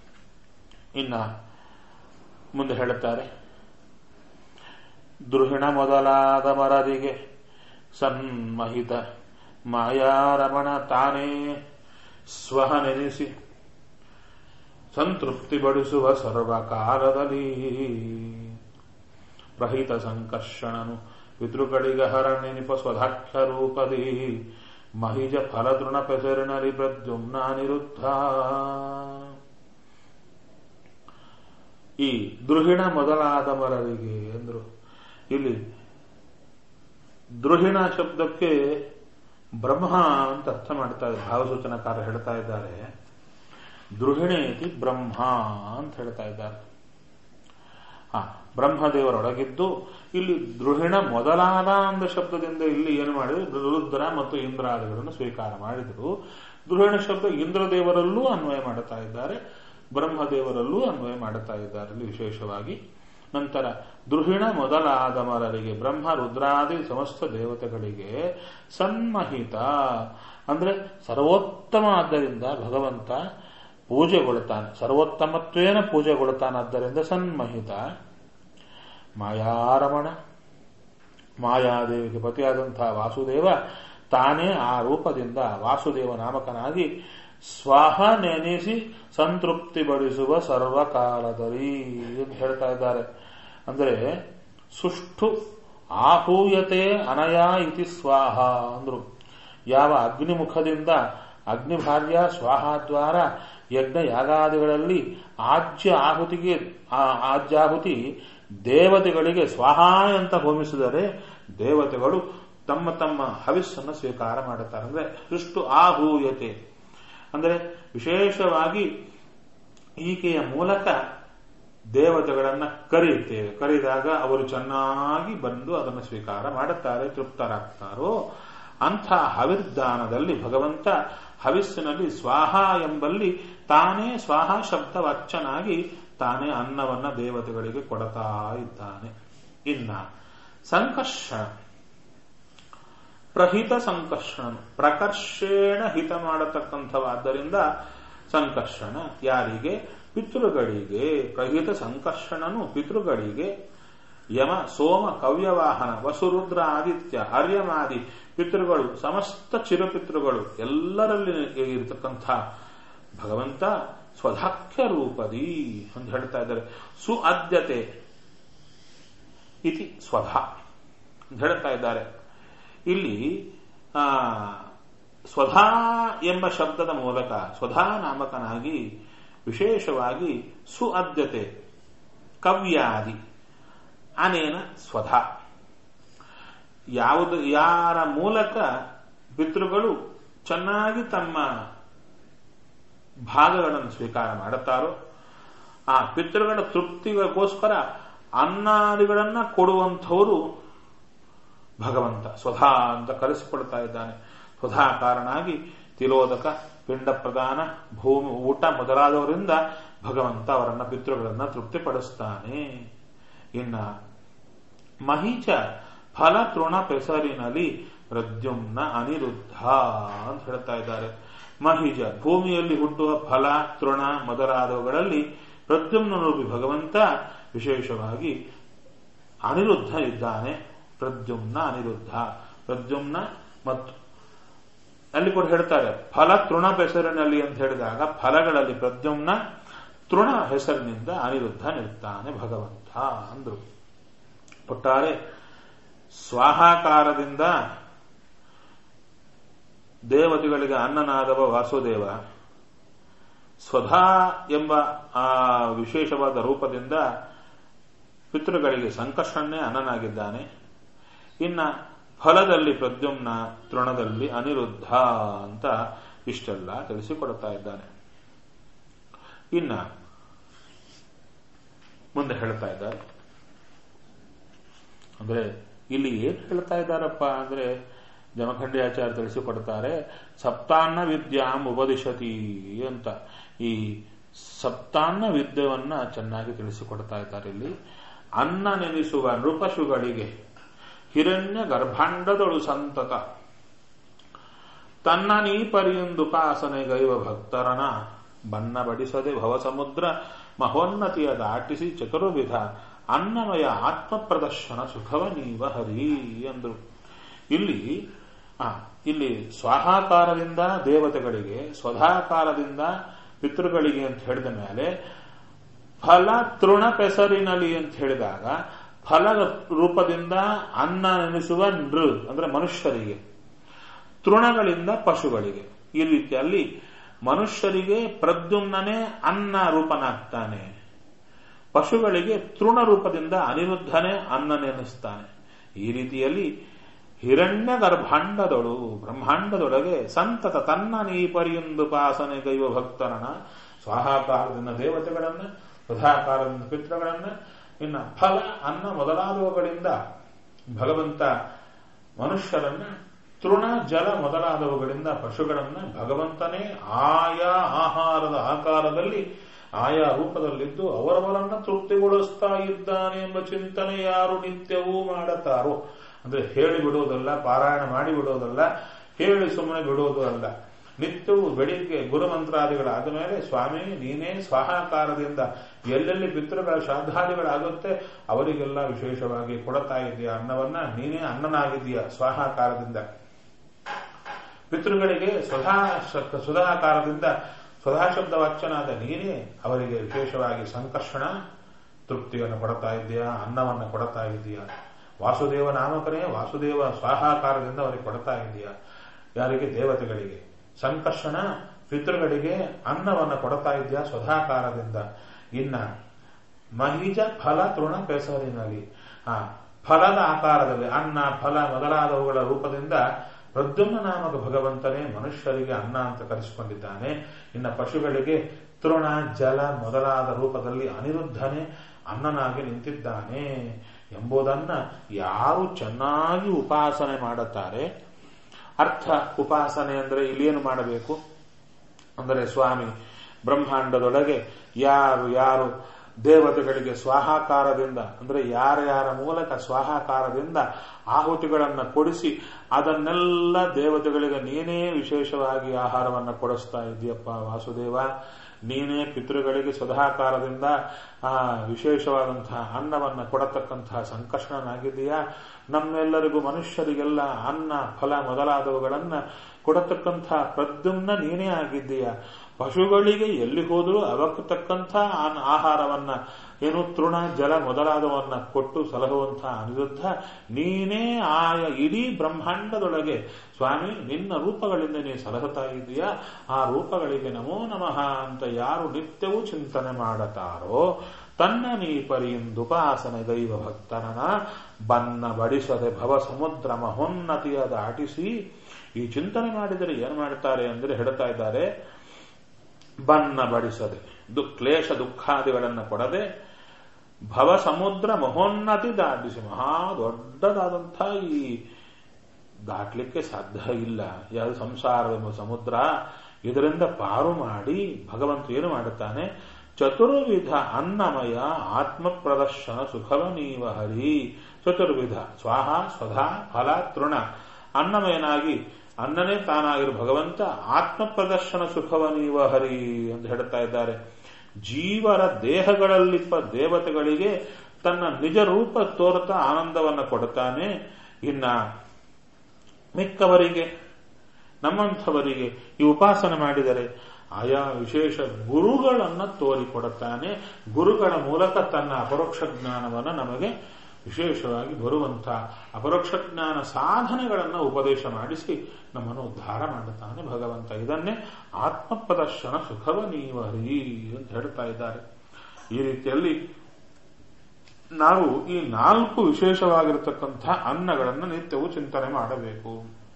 A: ಇನ್ನ ಮುಂದೆ ಹೇಳುತ್ತಾರೆ, ದೃಹಿಣ ಮೊದಲಾದ ಮರರಿಗೆ ಸನ್ಮಹಿತ ಮಾಯಾರಮಣ ತಾನೇ ಸ್ವಹನೆನಿಸಿ ಸಂತೃಪ್ತಿಪಡಿಸುವ ಸರ್ವಕಾಲದಲ್ಲಿ ಪ್ರಹಿತ ಸಂಕರ್ಷಣನು ಪಿತೃಗಳಿಗೆ ಹರನೆನಿಪ ಸ್ವಧಾಖ್ಯ ರೂಪದಿ ಮಹಿಜ ಫಲದೃಣ ಪೆಸರಿನಲಿ ಪ್ರದ್ಯುಮ್ನ ಅನಿರುದ್ಧ. ಈ ದ್ರುಹಿಣ ಮೊದಲಾದ ಮರರಿಗೆ ಅಂದ್ರು. ಇಲ್ಲಿ ದ್ರುಹಿಣ ಶಬ್ದಕ್ಕೆ ಬ್ರಹ್ಮ ಅಂತ ಅರ್ಥ ಮಾಡ್ತಾ ಇದ್ದಾರೆ. ಭಾವಸೂಚನಕಾರ ಹೇಳ್ತಾ ಇದ್ದಾರೆ, ದ್ರುಹಿಣೇತಿ ಬ್ರಹ್ಮ ಅಂತ ಹೇಳ್ತಾ ಇದ್ದಾರೆ. ಬ್ರಹ್ಮದೇವರೊಳಗಿದ್ದು ಇಲ್ಲಿ ದ್ರುಹಿಣ ಮೊದಲಾದ ಅಂದ ಶಬ್ದದಿಂದ ಇಲ್ಲಿ ಏನು ಮಾಡಿದ್ರು, ರುದ್ರ ಮತ್ತು ಇಂದ್ರಾದಿಗಳನ್ನು ಸ್ವೀಕಾರ ಮಾಡಿದರು. ದ್ರುಹಿಣ ಶಬ್ದ ಇಂದ್ರದೇವರಲ್ಲೂ ಅನ್ವಯ ಮಾಡುತ್ತಾ ಇದ್ದಾರೆ, ಬ್ರಹ್ಮದೇವರಲ್ಲೂ ಅನ್ವಯ ಮಾಡುತ್ತಾ ಇದ್ದಾರೆ ಇಲ್ಲಿ ವಿಶೇಷವಾಗಿ. ನಂತರ ದ್ರುಹಿಣ ಮೊದಲಾದ ಮರರಿಗೆ, ಬ್ರಹ್ಮ ರುದ್ರಾದಿ ಸಮಸ್ತ ದೇವತೆಗಳಿಗೆ ಸನ್ಮಹಿತ ಅಂದ್ರೆ ಸರ್ವೋತ್ತಮ ಆದ್ದರಿಂದ ಭಗವಂತ ಪೂಜೆಗೊಳ್ತಾನೆ, ಸರ್ವೋತ್ತಮತ್ವೇನ ಪೂಜೆಗೊಳ್ತಾನಾದ್ದರಿಂದ ಸನ್ಮಹಿತ. ಮಾಯಾರಮಣ, ಮಾಯಾದೇವಿಗೆ ಪತಿಯಾದಂತಹ ವಾಸುದೇವ ತಾನೇ ಆ ರೂಪದಿಂದ ವಾಸುದೇವ ನಾಮಕನಾಗಿ ಸ್ವಹ ನೆನೆಸಿ ಸಂತೃಪ್ತಿಪಡಿಸುವ ಸರ್ವಕಾಲದಲ್ಲಿ ಎಂದು ಹೇಳ್ತಾ ಇದ್ದಾರೆ. ಅಂದರೆ ಸುಷ್ಠು ಆಹೂಯತೆ ಅನಯ ಇತಿ ಸ್ವಾಹ ಅಂದ್ರು. ಯಾವ ಅಗ್ನಿಮುಖದಿಂದ ಅಗ್ನಿಭಾರ್ಯ ಸ್ವಾಹಾದ್ವಾರ ಯಜ್ಞ ಯಾಗಾದಿಗಳಲ್ಲಿ ಆಜ್ಯಾಹುತಿ ದೇವತೆಗಳಿಗೆ ಸ್ವಾಹ ಅಂತ ಹೋಮಿಸಿದರೆ ದೇವತೆಗಳು ತಮ್ಮ ತಮ್ಮ ಹವಿಸ್ಸನ್ನು ಸ್ವೀಕಾರ ಮಾಡುತ್ತಾರೆ. ಅಂದ್ರೆ ಸುಷ್ಟು ಆಹೂಯತೆ ಅಂದರೆ ವಿಶೇಷವಾಗಿ ಈಕೆಯ ಮೂಲಕ ದೇವತೆಗಳನ್ನ ಕರೆಯುತ್ತೇವೆ. ಕರೆದಾಗ ಅವರು ಚೆನ್ನಾಗಿ ಬಂದು ಅದನ್ನು ಸ್ವೀಕಾರ ಮಾಡುತ್ತಾರೆ, ತೃಪ್ತರಾಗ್ತಾರೋ ಅಂಥ ಹವಿರ್ದಾನದಲ್ಲಿ ಭಗವಂತ ಹವಿಸ್ಸಿನಲ್ಲಿ ಸ್ವಾಹ ಎಂಬಲ್ಲಿ ತಾನೇ ಸ್ವಾಹ ಶಬ್ದವಾಚ್ಯನಾಗಿ ತಾನೇ ಅನ್ನವನ್ನ ದೇವತೆಗಳಿಗೆ ಕೊಡತಾ ಇದ್ದಾನೆ. ಇನ್ನ ಸಂಕರ್ಷಣ, ಪ್ರಹಿತ ಸಂಕರ್ಷಣ, ಪ್ರಕರ್ಷೇಣ ಹಿತ ಮಾಡತಕ್ಕಂಥವಾದ್ದರಿಂದ ಸಂಕರ್ಷಣ ಯಾರಿಗೆ? ಪಿತೃಗಳಿಗೆ. ಪ್ರಹಿತ ಸಂಕರ್ಷಣನು ಪಿತೃಗಳಿಗೆ ಯಮ ಸೋಮ ಕವ್ಯವಾಹನ ವಸುರುದ್ರ ಆದಿತ್ಯ ಅರ್ಯಮಾದಿ ಪಿತೃಗಳು, ಸಮಸ್ತ ಚಿರಪಿತೃಗಳು ಎಲ್ಲರಲ್ಲಿ ಇರತಕ್ಕಂಥ ಭಗವಂತ ಸ್ವಧಾಖ್ಯ ರೂಪದಿ ಅಂತ ಹೇಳ್ತಾ ಇದ್ದಾರೆ. ಸುಅದ್ಯತೆ ಇತಿ ಸ್ವಧಾ ಅಂತ ಹೇಳ್ತಾ ಇದ್ದಾರೆ. ಇಲ್ಲಿ ಸ್ವಧಾ ಎಂಬ ಶಬ್ದದ ಮೂಲಕ ಸ್ವಧಾ ನಾಮಕನಾಗಿ ವಿಶೇಷವಾಗಿ ಸುಅದ್ಯತೆ ಕವ್ಯಾದಿ ಅನೇನ ಸ್ವಧಾ, ಯಾರ ಮೂಲಕ ಪಿತೃಗಳು ಚೆನ್ನಾಗಿ ತಮ್ಮ ಭಾಗಗಳನ್ನು ಸ್ವೀಕಾರ ಮಾಡುತ್ತಾರೋ ಆ ಪಿತೃಗಳ ತೃಪ್ತಿಗೋಸ್ಕರ ಅನ್ನಾದಿಗಳನ್ನ ಕೊಡುವಂಥವರು ಭಗವಂತ ಸ್ವಧಾ ಅಂತ ಕರೆಸಿಕೊಳ್ತಾ ಇದ್ದಾನೆ. ಸ್ವಧಾ ಕಾರಣಾಗಿ ತಿಲೋದಕ, ಪಿಂಡ ಪ್ರದಾನ, ಭೂಮಿ ಊಟ ಮೊದಲಾದವರಿಂದ ಭಗವಂತ ಅವರನ್ನ ಪಿತೃಗಳನ್ನ ತೃಪ್ತಿಪಡಿಸ್ತಾನೆ. ಇನ್ನ ಮಹಿಚ ಫಲ ತೃಣ ಪೆಸರಿನಲ್ಲಿ ಪ್ರದ್ಯುಮ್ನ ಅನಿರುದ್ಧ ಅಂತ ಹೇಳ್ತಾ ಇದ್ದಾರೆ. ಮಹಿಜ ಭೂಮಿಯಲ್ಲಿ ಹುಟ್ಟುವ ಫಲ ತೃಣ ಮೊದಲಾದವುಗಳಲ್ಲಿ ಪ್ರದ್ಯುಮ್ನರೂಪಿ ಭಗವಂತ ವಿಶೇಷವಾಗಿ ಅನಿರುದ್ಧ ಇದ್ದಾನೆ. ಪ್ರದ್ಯುಮ್ನ ಅನಿರುದ್ಧ, ಪ್ರದ್ಯುಮ್ನ ಮತ್ತು ಅಲ್ಲಿ ಕೂಡ ಹೇಳ್ತಾರೆ ಫಲ ತೃಣ ಹೆಸರಿನಲ್ಲಿ ಅಂತ ಹೇಳಿದಾಗ ಫಲಗಳಲ್ಲಿ ಪ್ರದ್ಯುಮ್ನ, ತೃಣ ಹೆಸರಿನಿಂದ ಅನಿರುದ್ಧ ನಿಲ್ತಾನೆ ಭಗವಂತ ಅಂದ್ರು. ಒಟ್ಟಾರೆ ಸ್ವಾಹಾಕಾರದಿಂದ ದೇವತೆಗಳಿಗೆ ಅನ್ನನಾದವ ವಾಸುದೇವ, ಸ್ವಧಾ ಎಂಬ ಆ ವಿಶೇಷವಾದ ರೂಪದಿಂದ ಪಿತೃಗಳಿಗೆ ಸಂಕರ್ಷಣೆ ಅನ್ನನಾಗಿದ್ದಾನೆ. ಇನ್ನ ಫಲದಲ್ಲಿ ಪ್ರದ್ಯುಮ್ನ, ತೃಣದಲ್ಲಿ ಅನಿರುದ್ಧ ಅಂತ ಇಷ್ಟೆಲ್ಲ ತಿಳಿಸಿಕೊಡ್ತಾ ಇದ್ದಾನೆ. ಇನ್ನ ಮುಂದೆ ಹೇಳ್ತಾ ಇದ್ದಾರೆ. ಅಂದ್ರೆ ಇಲ್ಲಿ ಏನ್ ಹೇಳ್ತಾ ಇದ್ದಾರಪ್ಪ ಅಂದ್ರೆ ಜಮಖಂಡಿಯಾಚಾರ್ಯ ತಿಳಿಸಿಕೊಡ್ತಾರೆ, ಸಪ್ತಾನ್ನ ವಿದ್ಯಾಂ ಉಪದಿಶತಿ ಅಂತ. ಈ ಸಪ್ತಾನ್ನ ವಿದ್ಯವನ್ನ ಚೆನ್ನಾಗಿ ತಿಳಿಸಿಕೊಡ್ತಾ ಇದ್ದಾರೆ. ಇಲ್ಲಿ ಅನ್ನ ನೆನೆಸುವ ನೃಪಶುಗಳಿಗೆ ಹಿರಣ್ಯ ಗರ್ಭಾಂಡದೊಳು ಸಂತತ ತನ್ನ ನೀ ಪರಿಯುಂದುಪಾಸನೆಗೈವ ಭಕ್ತರನ ಬನ್ನ ಬಡಿಸದೆ ಭವಸಮುದ್ರ ಮಹೋನ್ನತಿಯ ದಾಟಿಸಿ ಚತುರ್ವಿಧ ಅನ್ನಮಯ ಆತ್ಮ ಪ್ರದರ್ಶನ ಸುಖವ ನೀವ ಹರಿ ಅಂದ್ರು. ಇಲ್ಲಿ ಸ್ವಾಹಾಕಾರದಿಂದ ದೇವತೆಗಳಿಗೆ, ಸ್ವಧಾಕಾರದಿಂದ ಪಿತೃಗಳಿಗೆ ಅಂತ ಹೇಳಿದ ಮೇಲೆ ಫಲ ತೃಣ ಪೆಸರಿನಲಿ ಅಂತ ಹೇಳಿದಾಗ ಫಲ ರೂಪದಿಂದ ಅನ್ನ ನೆನೆಸುವ ನೃ ಅಂದ್ರೆ ಮನುಷ್ಯರಿಗೆ, ತೃಣಗಳಿಂದ ಪಶುಗಳಿಗೆ. ಈ ರೀತಿಯಲ್ಲಿ ಮನುಷ್ಯರಿಗೆ ಪ್ರದ್ಯುಮ್ನೇ ಅನ್ನ ರೂಪನಾಗ್ತಾನೆ, ಪಶುಗಳಿಗೆ ತೃಣ ರೂಪದಿಂದ ಅನಿರುದ್ಧನೇ ಅನ್ನ ನೆನೆಸ್ತಾನೆ. ಈ ರೀತಿಯಲ್ಲಿ ಹಿರಣ್ಯ ಗರ್ಭಾಂಡದೊಳು ಬ್ರಹ್ಮಾಂಡದೊಳಗೆ ಸಂತತ ತನ್ನ ನೀಪರಿಯೊಂದುಪಾಸನೆ ಗೈವ ಭಕ್ತರನ ಸ್ವಾಹಾಕಾರದಿಂದ ದೇವತೆಗಳನ್ನ, ಸ್ವಧಾಕಾರದಿಂದ ಪಿತೃಗಳನ್ನ, ಇನ್ನ ಫಲ ಅನ್ನ ಮೊದಲಾದವುಗಳಿಂದ ಭಗವಂತ ಮನುಷ್ಯರನ್ನ, ತೃಣ ಜಲ ಮೊದಲಾದವುಗಳಿಂದ ಪಶುಗಳನ್ನ ಭಗವಂತನೇ ಆಯಾ ಆಹಾರದ ಆಕಾರದಲ್ಲಿ ಆಯಾ ರೂಪದಲ್ಲಿದ್ದು ಅವರವರನ್ನ ತೃಪ್ತಿಗೊಳಿಸ್ತಾ ಇದ್ದಾನೆ ಎಂಬ ಚಿಂತನೆ ಯಾರು ನಿತ್ಯವೂ ಮಾಡುತ್ತಾರೋ, ಅಂದ್ರೆ ಹೇಳಿ ಬಿಡುವುದಲ್ಲ, ಪಾರಾಯಣ ಮಾಡಿ ಬಿಡುವುದಲ್ಲ, ಹೇಳಿ ಸುಮ್ಮನೆ ಬಿಡುವುದು ಅಲ್ಲ. ನಿತ್ಯವೂ ಬೆಳಿಗ್ಗೆ ಗುರುಮಂತ್ರಾದಿಗಳಾದ ಮೇಲೆ ಸ್ವಾಮಿ ನೀನೇ ಸ್ವಾಹಾಕಾರದಿಂದ ಎಲ್ಲೆಲ್ಲಿ ಪಿತೃಗಳ ಶ್ರಾದ್ದಾದಿಗಳಾಗುತ್ತೆ ಅವರಿಗೆಲ್ಲ ವಿಶೇಷವಾಗಿ ಕೊಡ್ತಾ ಇದೆಯಾ ಅನ್ನವನ್ನ, ನೀನೇ ಅನ್ನನಾಗಿದೆಯಾ ಸ್ವಾಹಾಕಾರದಿಂದ, ಪಿತೃಗಳಿಗೆ ಸುಧಾಕಾರದಿಂದ ಸ್ವಧಾಶಬ್ದ ವಾಚ್ಯನಾದ ನೀನೇ ಅವರಿಗೆ ವಿಶೇಷವಾಗಿ ಸಂಕರ್ಷಣ ತೃಪ್ತಿಯನ್ನು ಕೊಡ್ತಾ ಇದೆಯಾ, ಅನ್ನವನ್ನು ಕೊಡ್ತಾ ಇದೆಯಾ, ವಾಸುದೇವ ನಾಮಕನೇ ವಾಸುದೇವ ಸ್ವಾಹಾಕಾರದಿಂದ ಅವರಿಗೆ ಕೊಡ್ತಾ ಇದೆಯಾ, ಯಾರಿಗೆ ದೇವತೆಗಳಿಗೆ, ಸಂಕರ್ಷಣ ಪಿತೃಗಳಿಗೆ ಅನ್ನವನ್ನು ಕೊಡ್ತಾ ಇದೆಯಾ ಸ್ವಧಾಕಾರದಿಂದ. ಇನ್ನ ಮಹಿಜ ಫಲ ತೃಣ ಪೆಸರಿನಲ್ಲಿ ಫಲದ ಆಕಾರದಲ್ಲಿ ಅನ್ನ ಫಲ ಮೊದಲಾದವುಗಳ ರೂಪದಿಂದ ಪ್ರದ್ಯುಮ್ನ ನಾಮಕ ಭಗವಂತನೇ ಮನುಷ್ಯರಿಗೆ ಅನ್ನ ಅಂತ ಕರೆಸಿಕೊಂಡಿದ್ದಾನೆ. ಇನ್ನು ಪಶುಗಳಿಗೆ ತೃಣ ಜಲ ಮೊದಲಾದ ರೂಪದಲ್ಲಿ ಅನಿರುದ್ಧನೇ ಅನ್ನನಾಗಿ ನಿಂತಿದ್ದಾನೆ ಎಂಬುದನ್ನ ಯಾರು ಚೆನ್ನಾಗಿ ಉಪಾಸನೆ ಮಾಡುತ್ತಾರೆ. ಅರ್ಥ ಉಪಾಸನೆ ಅಂದರೆ ಇಲ್ಲೇನು ಮಾಡಬೇಕು ಅಂದರೆ, ಸ್ವಾಮಿ ಬ್ರಹ್ಮಾಂಡದೊಳಗೆ ಯಾರು ಯಾರು ದೇವತೆಗಳಿಗೆ ಸ್ವಾಹಾಕಾರದಿಂದ ಅಂದ್ರೆ ಯಾರ್ಯಾರ ಮೂಲಕ ಸ್ವಾಹಾಕಾರದಿಂದ ಆಹುತಿಗಳನ್ನು ಕೊಡಿಸಿ ಅದನ್ನೆಲ್ಲ ದೇವತೆಗಳಿಗೆ ನೀನೇ ವಿಶೇಷವಾಗಿ ಆಹಾರವನ್ನು ಕೊಡಿಸ್ತಾ ಇದೆಯಪ್ಪ ವಾಸುದೇವ, ನೀನೇ ಪಿತೃಗಳಿಗೆ ಸ್ವಧಾಕಾರದಿಂದ ವಿಶೇಷವಾದಂತಹ ಅನ್ನವನ್ನು ಕೊಡತಕ್ಕಂತಹ ಸಂಕರ್ಷಣನಾಗಿದೆಯಾ, ನಮ್ಮೆಲ್ಲರಿಗೂ ಮನುಷ್ಯರಿಗೆಲ್ಲ ಅನ್ನ ಫಲ ಮೊದಲಾದವುಗಳನ್ನ ಕೊಡತಕ್ಕಂತಹ ಪ್ರದ್ಯುಮ್ನ ನೀನೇ ಆಗಿದ್ದೀಯಾ, ಪಶುಗಳಿಗೆ ಎಲ್ಲಿ ಹೋದರೂ ಅವಕ್ಕೆ ತಕ್ಕಂಥ ಆಹಾರವನ್ನ ಏನು ತೃಣ ಜಲ ಮೊದಲಾದವನ್ನ ಕೊಟ್ಟು ಸಲಹುವಂತಹ ಅನಿರುದ್ಧ ನೀನೇ ಆಯ ಇಡೀ ಬ್ರಹ್ಮಾಂಡದೊಳಗೆ ಸ್ವಾಮಿ ನಿನ್ನ ರೂಪಗಳಿಂದ ನೀ ಸಲಹುತ್ತಾ ಇದೆಯಾ, ಆ ರೂಪಗಳಿಗೆ ನಮೋ ನಮಃ ಅಂತ ಯಾರು ನಿತ್ಯವೂ ಚಿಂತನೆ ಮಾಡುತ್ತಾರೋ ತನ್ನ ನೀಪರಿಯಿಂದುಪಾಸನೆ ದೈವ ಭಕ್ತರನ ಬನ್ನ ಬಡಿಸದೆ ಭವ ಸಮುದ್ರ ಮಹೋನ್ನತಿಯ ದಾಟಿಸಿ. ಈ ಚಿಂತನೆ ಮಾಡಿದರೆ ಏನು ಮಾಡ್ತಾರೆ ಅಂದರೆ ಹೇಳ್ತಾ ಇದ್ದಾರೆ, ಬನ್ನ ಬಡಿಸದೆ ಕ್ಲೇಶ ದುಃಖಾದಿಗಳನ್ನು ಕೊಡದೆ ಭವ ಸಮುದ್ರ ಮಹೋನ್ನತಿ ದಾಟಿಸಿ, ಮಹಾ ದೊಡ್ಡದಾದಂಥ ಈ ದಾಟ್ಲಿಕ್ಕೆ ಸಾಧ್ಯ ಇಲ್ಲ ಯಾವುದು ಸಂಸಾರವೆಂಬ ಸಮುದ್ರ, ಇದರಿಂದ ಪಾರು ಮಾಡಿ ಭಗವಂತ ಏನು ಮಾಡುತ್ತಾನೆ, ಚತುರ್ವಿಧ ಅನ್ನಮಯ ಆತ್ಮ ಪ್ರದರ್ಶನ ಸುಖವ ನೀವ ಹರಿ. ಚತುರ್ವಿಧ ಸ್ವಾಹ ಸ್ವಧಾ ಫಲ ತೃಣ ಅನ್ನಮಯನಾಗಿ ಅನ್ನನೇ ತಾನಾಗಿರು ಭಗವಂತ ಆತ್ಮ ಪ್ರದರ್ಶನ ಸುಖವ ನೀವ ಹರಿ ಅಂತ ಹೇಳ್ತಾ ಇದ್ದಾರೆ. ಜೀವರ ದೇಹಗಳಲ್ಲಿಪ್ಪ ದೇವತೆಗಳಿಗೆ ತನ್ನ ನಿಜ ರೂಪ ತೋರುತ್ತಾ ಆನಂದವನ್ನು ಕೊಡುತ್ತಾನೆ. ಇನ್ನ ಮಿಕ್ಕವರಿಗೆ ನಮ್ಮಂಥವರಿಗೆ ಈ ಉಪಾಸನೆ ಮಾಡಿದರೆ ಆಯಾ ವಿಶೇಷ ಗುರುಗಳನ್ನು ತೋರಿಕೊಡುತ್ತಾನೆ. ಗುರುಗಳ ಮೂಲಕ ತನ್ನ ಅಪರೋಕ್ಷ ಜ್ಞಾನವನ್ನು ನಮಗೆ ವಿಶೇಷವಾಗಿ ಬರುವಂಥ ಅಪರೋಕ್ಷ ಜ್ಞಾನ ಸಾಧನೆಗಳನ್ನು ಉಪದೇಶ ಮಾಡಿಸಿ ನಮ್ಮನ್ನು ಉದ್ಧಾರ ಮಾಡುತ್ತಾನೆ ಭಗವಂತ. ಇದನ್ನೇ ಆತ್ಮ ಪ್ರದರ್ಶನ ಸುಖವ ನೀವರಿ ಅಂತ ಹೇಳ್ತಾ ಇದ್ದಾರೆ. ಈ ರೀತಿಯಲ್ಲಿ ನಾವು ಈ 4 ವಿಶೇಷವಾಗಿರತಕ್ಕಂಥ ಅನ್ನಗಳನ್ನು ನಿತ್ಯವೂ ಚಿಂತನೆ ಮಾಡಬೇಕು.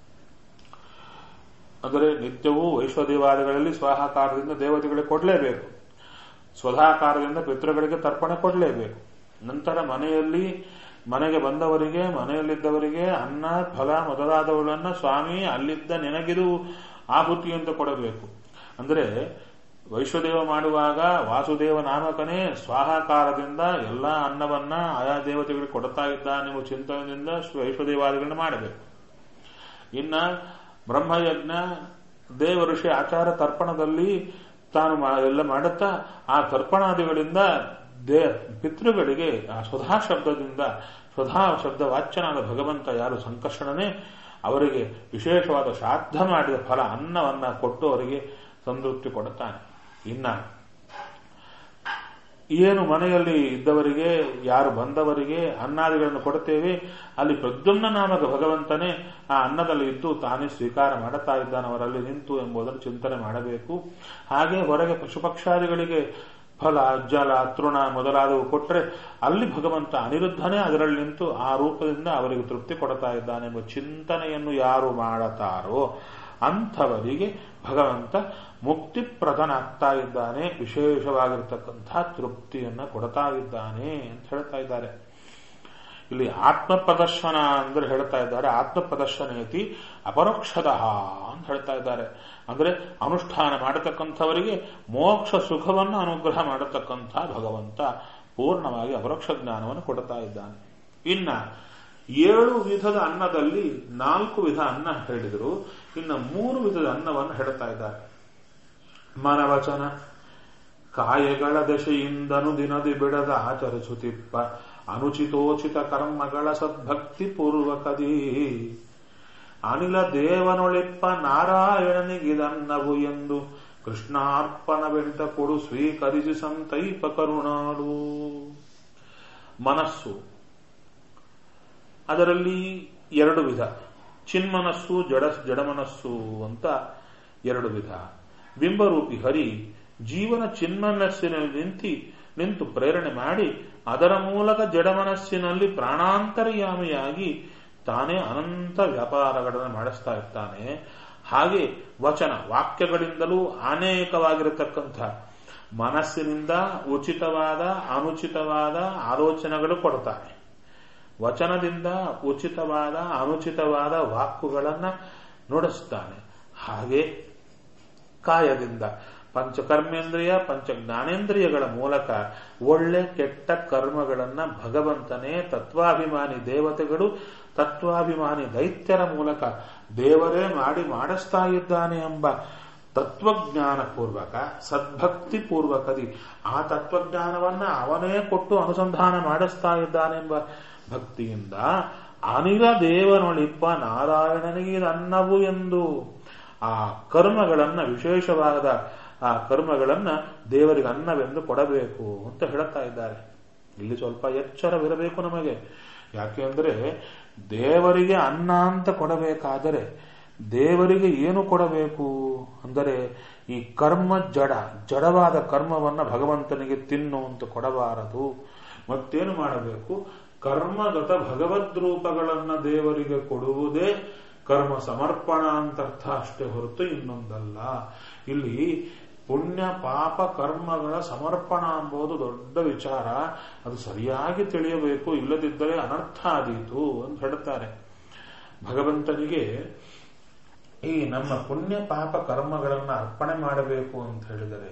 A: ಅಂದರೆ ನಿತ್ಯವೂ ವೈಶ್ವದೇವಾದಿಗಳಲ್ಲಿ ಸ್ವಾಹಾಕಾರದಿಂದ ದೇವತೆಗಳಿಗೆ ಕೊಡಲೇಬೇಕು, ಸ್ವಧಾಕಾರದಿಂದ ಪಿತೃಗಳಿಗೆ ತರ್ಪಣೆ ಕೊಡಲೇಬೇಕು. ನಂತರ ಮನೆಗೆ ಬಂದವರಿಗೆ ಮನೆಯಲ್ಲಿದ್ದವರಿಗೆ ಅನ್ನ ಫಲ ಮೊದಲಾದವುಗಳನ್ನು ಸ್ವಾಮಿ ಅಲ್ಲಿದ್ದ ನಿನಗಿದು ಆಹುತಿ ಅಂತ ಕೊಡಬೇಕು. ಅಂದರೆ ವೈಶ್ವದೇವ ಮಾಡುವಾಗ ವಾಸುದೇವ ನಾಮಕನೇ ಸ್ವಾಹಾಕಾರದಿಂದ ಎಲ್ಲ ಅನ್ನವನ್ನ ಆಯಾ ದೇವತೆಗಳಿಗೆ ಕೊಡ್ತಾ ಇದ್ದಾನೆಂಬ ಚಿಂತನೆಯಿಂದ ವೈಶ್ವದೇವಾದಿಗಳನ್ನ ಮಾಡಬೇಕು. ಇನ್ನ ಬ್ರಹ್ಮಯಜ್ಞ ದೇವ ಋಷಿ ಆಚಾರ ತರ್ಪಣದಲ್ಲಿ ತಾನು ಎಲ್ಲ ಮಾಡುತ್ತಾ ಆ ತರ್ಪಣಾದಿಗಳಿಂದ ಪಿತೃಗಳಿಗೆ ಆ ಸ್ವಧಾ ಶಬ್ದದಿಂದ ಸ್ವಧಾ ಶಬ್ದ ವಾಚ್ಯನಾದ ಭಗವಂತ ಯಾರು ಸಂಕರ್ಷಣನೇ ಅವರಿಗೆ ವಿಶೇಷವಾದ ಶ್ರಾದ್ದ ಮಾಡಿದ ಫಲ ಅನ್ನವನ್ನ ಕೊಟ್ಟು ಅವರಿಗೆ ಸಂತೃಪ್ತಿ ಕೊಡುತ್ತಾನೆ. ಇನ್ನ ಏನು ಮನೆಯಲ್ಲಿ ಇದ್ದವರಿಗೆ ಯಾರು ಬಂದವರಿಗೆ ಅನ್ನಾದಿಗಳನ್ನು ಕೊಡುತ್ತೇವೆ, ಅಲ್ಲಿ ಪ್ರದ್ಯುಮ್ನ ನಾಮಕ ಭಗವಂತನೇ ಆ ಅನ್ನದಲ್ಲಿ ಇದ್ದು ತಾನೇ ಸ್ವೀಕಾರ ಮಾಡುತ್ತಾ ಇದ್ದಾನೆ ಅವರಲ್ಲಿ ನಿಂತು ಎಂಬುದನ್ನು ಚಿಂತನೆ ಮಾಡಬೇಕು. ಹಾಗೆ ಹೊರಗೆ ಪಶುಪಕ್ಷಾದಿಗಳಿಗೆ ಫಲ ಜಲ ತೃಣ ಮೊದಲಾದವು ಕೊಟ್ಟರೆ ಅಲ್ಲಿ ಭಗವಂತ ಅನಿರುದ್ಧನೇ ಅದರಲ್ಲಿ ನಿಂತು ಆ ರೂಪದಿಂದ ಅವರಿಗೆ ತೃಪ್ತಿ ಕೊಡ್ತಾ ಇದ್ದಾನೆ ಎಂಬ ಚಿಂತನೆಯನ್ನು ಯಾರು ಮಾಡುತ್ತಾರೋ ಅಂಥವರಿಗೆ ಭಗವಂತ ಮುಕ್ತಿಪ್ರದನಾಗ್ತಾ ಇದ್ದಾನೆ, ವಿಶೇಷವಾಗಿರ್ತಕ್ಕಂಥ ತೃಪ್ತಿಯನ್ನ ಕೊಡ್ತಾ ಇದ್ದಾನೆ ಅಂತ ಹೇಳ್ತಾ ಇದ್ದಾರೆ. ಇಲ್ಲಿ ಆತ್ಮ ಪ್ರದರ್ಶನ ಅಂದ್ರೆ ಹೇಳ್ತಾ ಇದ್ದಾರೆ, ಆತ್ಮ ಪ್ರದರ್ಶನೇತಿ ಅಪರೋಕ್ಷದ ಅಂತ ಹೇಳ್ತಾ ಇದ್ದಾರೆ. ಅಂದ್ರೆ ಅನುಷ್ಠಾನ ಮಾಡತಕ್ಕಂಥವರಿಗೆ ಮೋಕ್ಷ ಸುಖವನ್ನು ಅನುಗ್ರಹ ಮಾಡತಕ್ಕಂಥ ಭಗವಂತ ಪೂರ್ಣವಾಗಿ ಅಪರೋಕ್ಷ ಜ್ಞಾನವನ್ನು ಕೊಡ್ತಾ ಇದ್ದಾನೆ. ಇನ್ನ 7 ವಿಧದ ಅನ್ನದಲ್ಲಿ 4 ವಿಧ ಅನ್ನ ಹೇಳಿದರು. ಇನ್ನು 3 ವಿಧದ ಅನ್ನವನ್ನು ಹೇಳ್ತಾ ಇದ್ದಾರೆ. ಮನವಚನ ಕಾಯಗಳ ದಶೆಯಿಂದನು ದಿನದಿ ಬಿಡದ ಆಚರಿಸುತ್ತಿಪ್ಪ ಅನುಚಿತೋಚಿತ ಕರ್ಮಗಳ ಸದ್ಭಕ್ತಿ ಪೂರ್ವಕದಿ ಅನಿಲ ದೇವನೊಳಿಪ್ಪ ನಾರಾಯಣನಿಗಿದನ್ನವು ಎಂದು ಕೃಷ್ಣಾರ್ಪಣವೆಂತ ಕೊಡು ಸ್ವೀಕರಿಸಿ ಸಂತೈಪ ಕರುಣಾಡು. ಮನಸ್ಸು ಅದರಲ್ಲಿ 2 ವಿಧ, ಚಿನ್ಮನಸ್ಸು ಜಡಮನಸ್ಸು ಅಂತ 2 ವಿಧ. ಬಿಂಬರೂಪಿ ಹರಿ ಜೀವನ ಚಿನ್ಮನಸ್ಸಿನಲ್ಲಿ ನಿಂತು ಪ್ರೇರಣೆ ಮಾಡಿ ಅದರ ಮೂಲಕ ಜಡಮನಸ್ಸಿನಲ್ಲಿ ಪ್ರಾಣಾಂತರ್ಯಾಮಿಯಾಗಿ ತಾನೇ ಅನಂತ ವ್ಯಾಪಾರಗಳನ್ನು ಮಾಡಿಸ್ತಾ ಇರ್ತಾನೆ. ಹಾಗೆ ವಚನ ವಾಕ್ಯಗಳಿಂದಲೂ ಅನೇಕವಾಗಿರತಕ್ಕಂಥ ಮನಸ್ಸಿನಿಂದ ಉಚಿತವಾದ ಅನುಚಿತವಾದ ಆಲೋಚನೆಗಳು ಕೊಡ್ತಾನೆ. ವಚನದಿಂದ ಉಚಿತವಾದ ಅನುಚಿತವಾದ ವಾಕುಗಳನ್ನು ನುಡಿಸ್ತಾನೆ. ಹಾಗೆ ಕಾಯದಿಂದ ಪಂಚಕರ್ಮೇಂದ್ರಿಯ ಪಂಚಜ್ಞಾನೇಂದ್ರಿಯಗಳ ಮೂಲಕ ಒಳ್ಳೆ ಕೆಟ್ಟ ಕರ್ಮಗಳನ್ನ ಭಗವಂತನೇ ತತ್ವಾಭಿಮಾನಿ ದೇವತೆಗಳು ತತ್ವಾಭಿಮಾನಿ ದೈತ್ಯರ ಮೂಲಕ ದೇವರೇ ಮಾಡಿಸ್ತಾ ಇದ್ದಾನೆ ಎಂಬ ತತ್ವಜ್ಞಾನ ಪೂರ್ವಕ ಸದ್ಭಕ್ತಿ ಪೂರ್ವಕದಿ ಆ ತತ್ವಜ್ಞಾನವನ್ನ ಅವನೇ ಕೊಟ್ಟು ಅನುಸಂಧಾನ ಮಾಡಿಸ್ತಾ ಇದ್ದಾನೆಂಬ ಭಕ್ತಿಯಿಂದ ಅನಿಲ ದೇವನೊಳಿಪ್ಪ ನಾರಾಯಣನಿಗೆ ಅನ್ನವು ಎಂದು ಆ ಕರ್ಮಗಳನ್ನ ವಿಶೇಷವಾದ ಆ ಕರ್ಮಗಳನ್ನ ದೇವರಿಗೆ ಅನ್ನವೆಂದು ಕೊಡಬೇಕು ಅಂತ ಹೇಳುತ್ತಾ ಇದ್ದಾರೆ. ಇಲ್ಲಿ ಸ್ವಲ್ಪ ಎಚ್ಚರವಿರಬೇಕು ನಮಗೆ. ಯಾಕೆಂದ್ರೆ ದೇವರಿಗೆ ಅನ್ನ ಅಂತ ಕೊಡಬೇಕಾದರೆ ದೇವರಿಗೆ ಏನು ಕೊಡಬೇಕು ಅಂದರೆ ಈ ಕರ್ಮ ಜಡವಾದ ಕರ್ಮವನ್ನ ಭಗವಂತನಿಗೆ ತಿನ್ನು ಅಂತ ಕೊಡಬಾರದು. ಮತ್ತೇನು ಮಾಡಬೇಕು? ಕರ್ಮಗತ ಭಗವದ್ರೂಪಗಳನ್ನ ದೇವರಿಗೆ ಕೊಡುವುದೇ ಕರ್ಮ ಸಮರ್ಪಣ ಅಂತರ್ಥ ಅಷ್ಟೇ ಹೊರತು ಇನ್ನೊಂದಲ್ಲ. ಇಲ್ಲಿ ಪುಣ್ಯ ಪಾಪ ಕರ್ಮಗಳ ಸಮರ್ಪಣ ಎಂಬುದು ದೊಡ್ಡ ವಿಚಾರ. ಅದು ಸರಿಯಾಗಿ ತಿಳಿಯಬೇಕು, ಇಲ್ಲದಿದ್ದರೆ ಅನರ್ಥ ಆದೀತು ಅಂತ ಹೇಳ್ತಾರೆ. ಭಗವಂತನಿಗೆ ಈ ನಮ್ಮ ಪುಣ್ಯ ಪಾಪ ಕರ್ಮಗಳನ್ನ ಅರ್ಪಣೆ ಮಾಡಬೇಕು ಅಂತ ಹೇಳಿದರೆ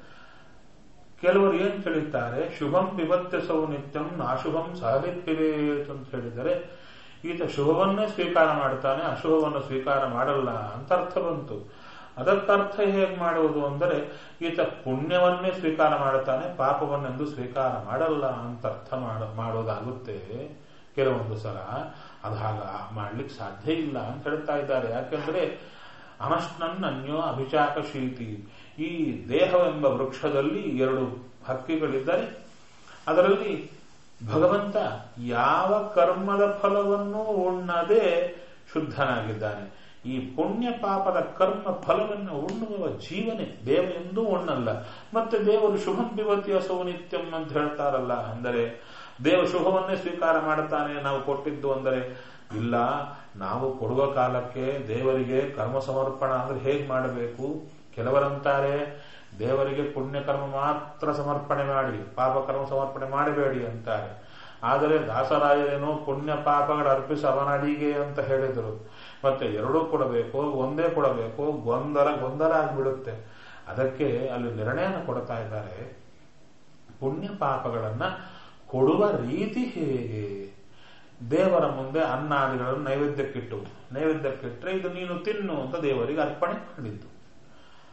A: ಕೆಲವರು ಏನ್ ತಿಳಿತಾರೆ, ಶುಭಂ ಪಿಬತ್ಯಸೌ ನಿತ್ಯಂ ನಾಶುಭಂ ಸಹಲಿಪ್ಪಿರೇತ್ ಅಂತ ಹೇಳಿದರೆ ಈತ ಶುಭವನ್ನೇ ಸ್ವೀಕಾರ ಮಾಡ್ತಾನೆ, ಅಶುಭವನ್ನು ಸ್ವೀಕಾರ ಮಾಡಲ್ಲ ಅಂತ ಅರ್ಥ ಬಂತು. ಅದಕ್ಕರ್ಥ ಹೇಗೆ ಮಾಡುವುದು ಅಂದರೆ ಈತ ಪುಣ್ಯವನ್ನೇ ಸ್ವೀಕಾರ ಮಾಡುತ್ತಾನೆ, ಪಾಪವನ್ನೆಂದು ಸ್ವೀಕಾರ ಮಾಡಲ್ಲ ಅಂತ ಅರ್ಥ ಮಾಡೋದಾಗುತ್ತೆ ಕೆಲವೊಂದು ಸಲ. ಅದು ಹಾಗ ಮಾಡ್ಲಿಕ್ಕೆ ಸಾಧ್ಯ ಇಲ್ಲ ಅಂತ ಹೇಳ್ತಾ ಇದ್ದಾರೆ. ಯಾಕೆಂದ್ರೆ ಅನಶ್ನನ್ ಅನ್ಯೋ ಅಭಿಚಾಕ ಶೀತಿ, ಈ ದೇಹವೆಂಬ ವೃಕ್ಷದಲ್ಲಿ 2 ಹಕ್ಕಿಗಳಿದ್ದರೆ ಅದರಲ್ಲಿ ಭಗವಂತ ಯಾವ ಕರ್ಮದ ಫಲವನ್ನು ಉಣ್ಣದೆ ಶುದ್ಧನಾಗಿದ್ದಾನೆ. ಈ ಪುಣ್ಯ ಪಾಪದ ಕರ್ಮ ಫಲವನ್ನು ಉಣ್ಣುವ ಜೀವನೇ ದೇವ ಎಂದೂ ಉಣ್ಣಲ್ಲ. ಮತ್ತೆ ದೇವರು ಶುಭಂ ಪಿಬತ್ಯ ಸೌನಿತ್ಯಂ ಅಂತ ಹೇಳ್ತಾರಲ್ಲ, ಅಂದರೆ ದೇವ ಶುಭವನ್ನೇ ಸ್ವೀಕಾರ ಮಾಡುತ್ತಾನೆ ನಾವು ಕೊಟ್ಟಿದ್ದು ಅಂದರೆ ಇಲ್ಲ. ನಾವು ಕೊಡುವ ಕಾಲಕ್ಕೆ ದೇವರಿಗೆ ಕರ್ಮ ಸಮರ್ಪಣ ಅಂದ್ರೆ ಹೇಗೆ ಮಾಡಬೇಕು? ಕೆಲವರಂತಾರೆ ದೇವರಿಗೆ ಪುಣ್ಯಕರ್ಮ ಮಾತ್ರ ಸಮರ್ಪಣೆ ಮಾಡಿ ಪಾಪಕರ್ಮ ಸಮರ್ಪಣೆ ಮಾಡಬೇಡಿ ಅಂತಾರೆ. ಆದರೆ ದಾಸರಾಯರೇನೋ ಪುಣ್ಯ ಪಾಪಗಳ ಅರ್ಪಿಸಿ ಅವನಡಿಗೆ ಅಂತ ಹೇಳಿದರು. ಮತ್ತೆ 2 ಕೊಡಬೇಕು, ಒಂದೇ ಕೊಡಬೇಕು, ಗೊಂದಲ ಆಗಿಬಿಡುತ್ತೆ. ಅದಕ್ಕೆ ಅಲ್ಲಿ ನಿರ್ಣಯನ ಕೊಡ್ತಾ ಇದ್ದಾರೆ. ಪುಣ್ಯ ಪಾಪಗಳನ್ನ ಕೊಡುವ ರೀತಿ ಹೇಗೆ? ದೇವರ ಮುಂದೆ ಅನ್ನಾದಿಗಳನ್ನು ನೈವೇದ್ಯಕ್ಕಿಟ್ಟರೆ ಇದು ನೀನು ತಿನ್ನು ಅಂತ ದೇವರಿಗೆ ಅರ್ಪಣೆ ಮಾಡಿದ್ದು. ಆ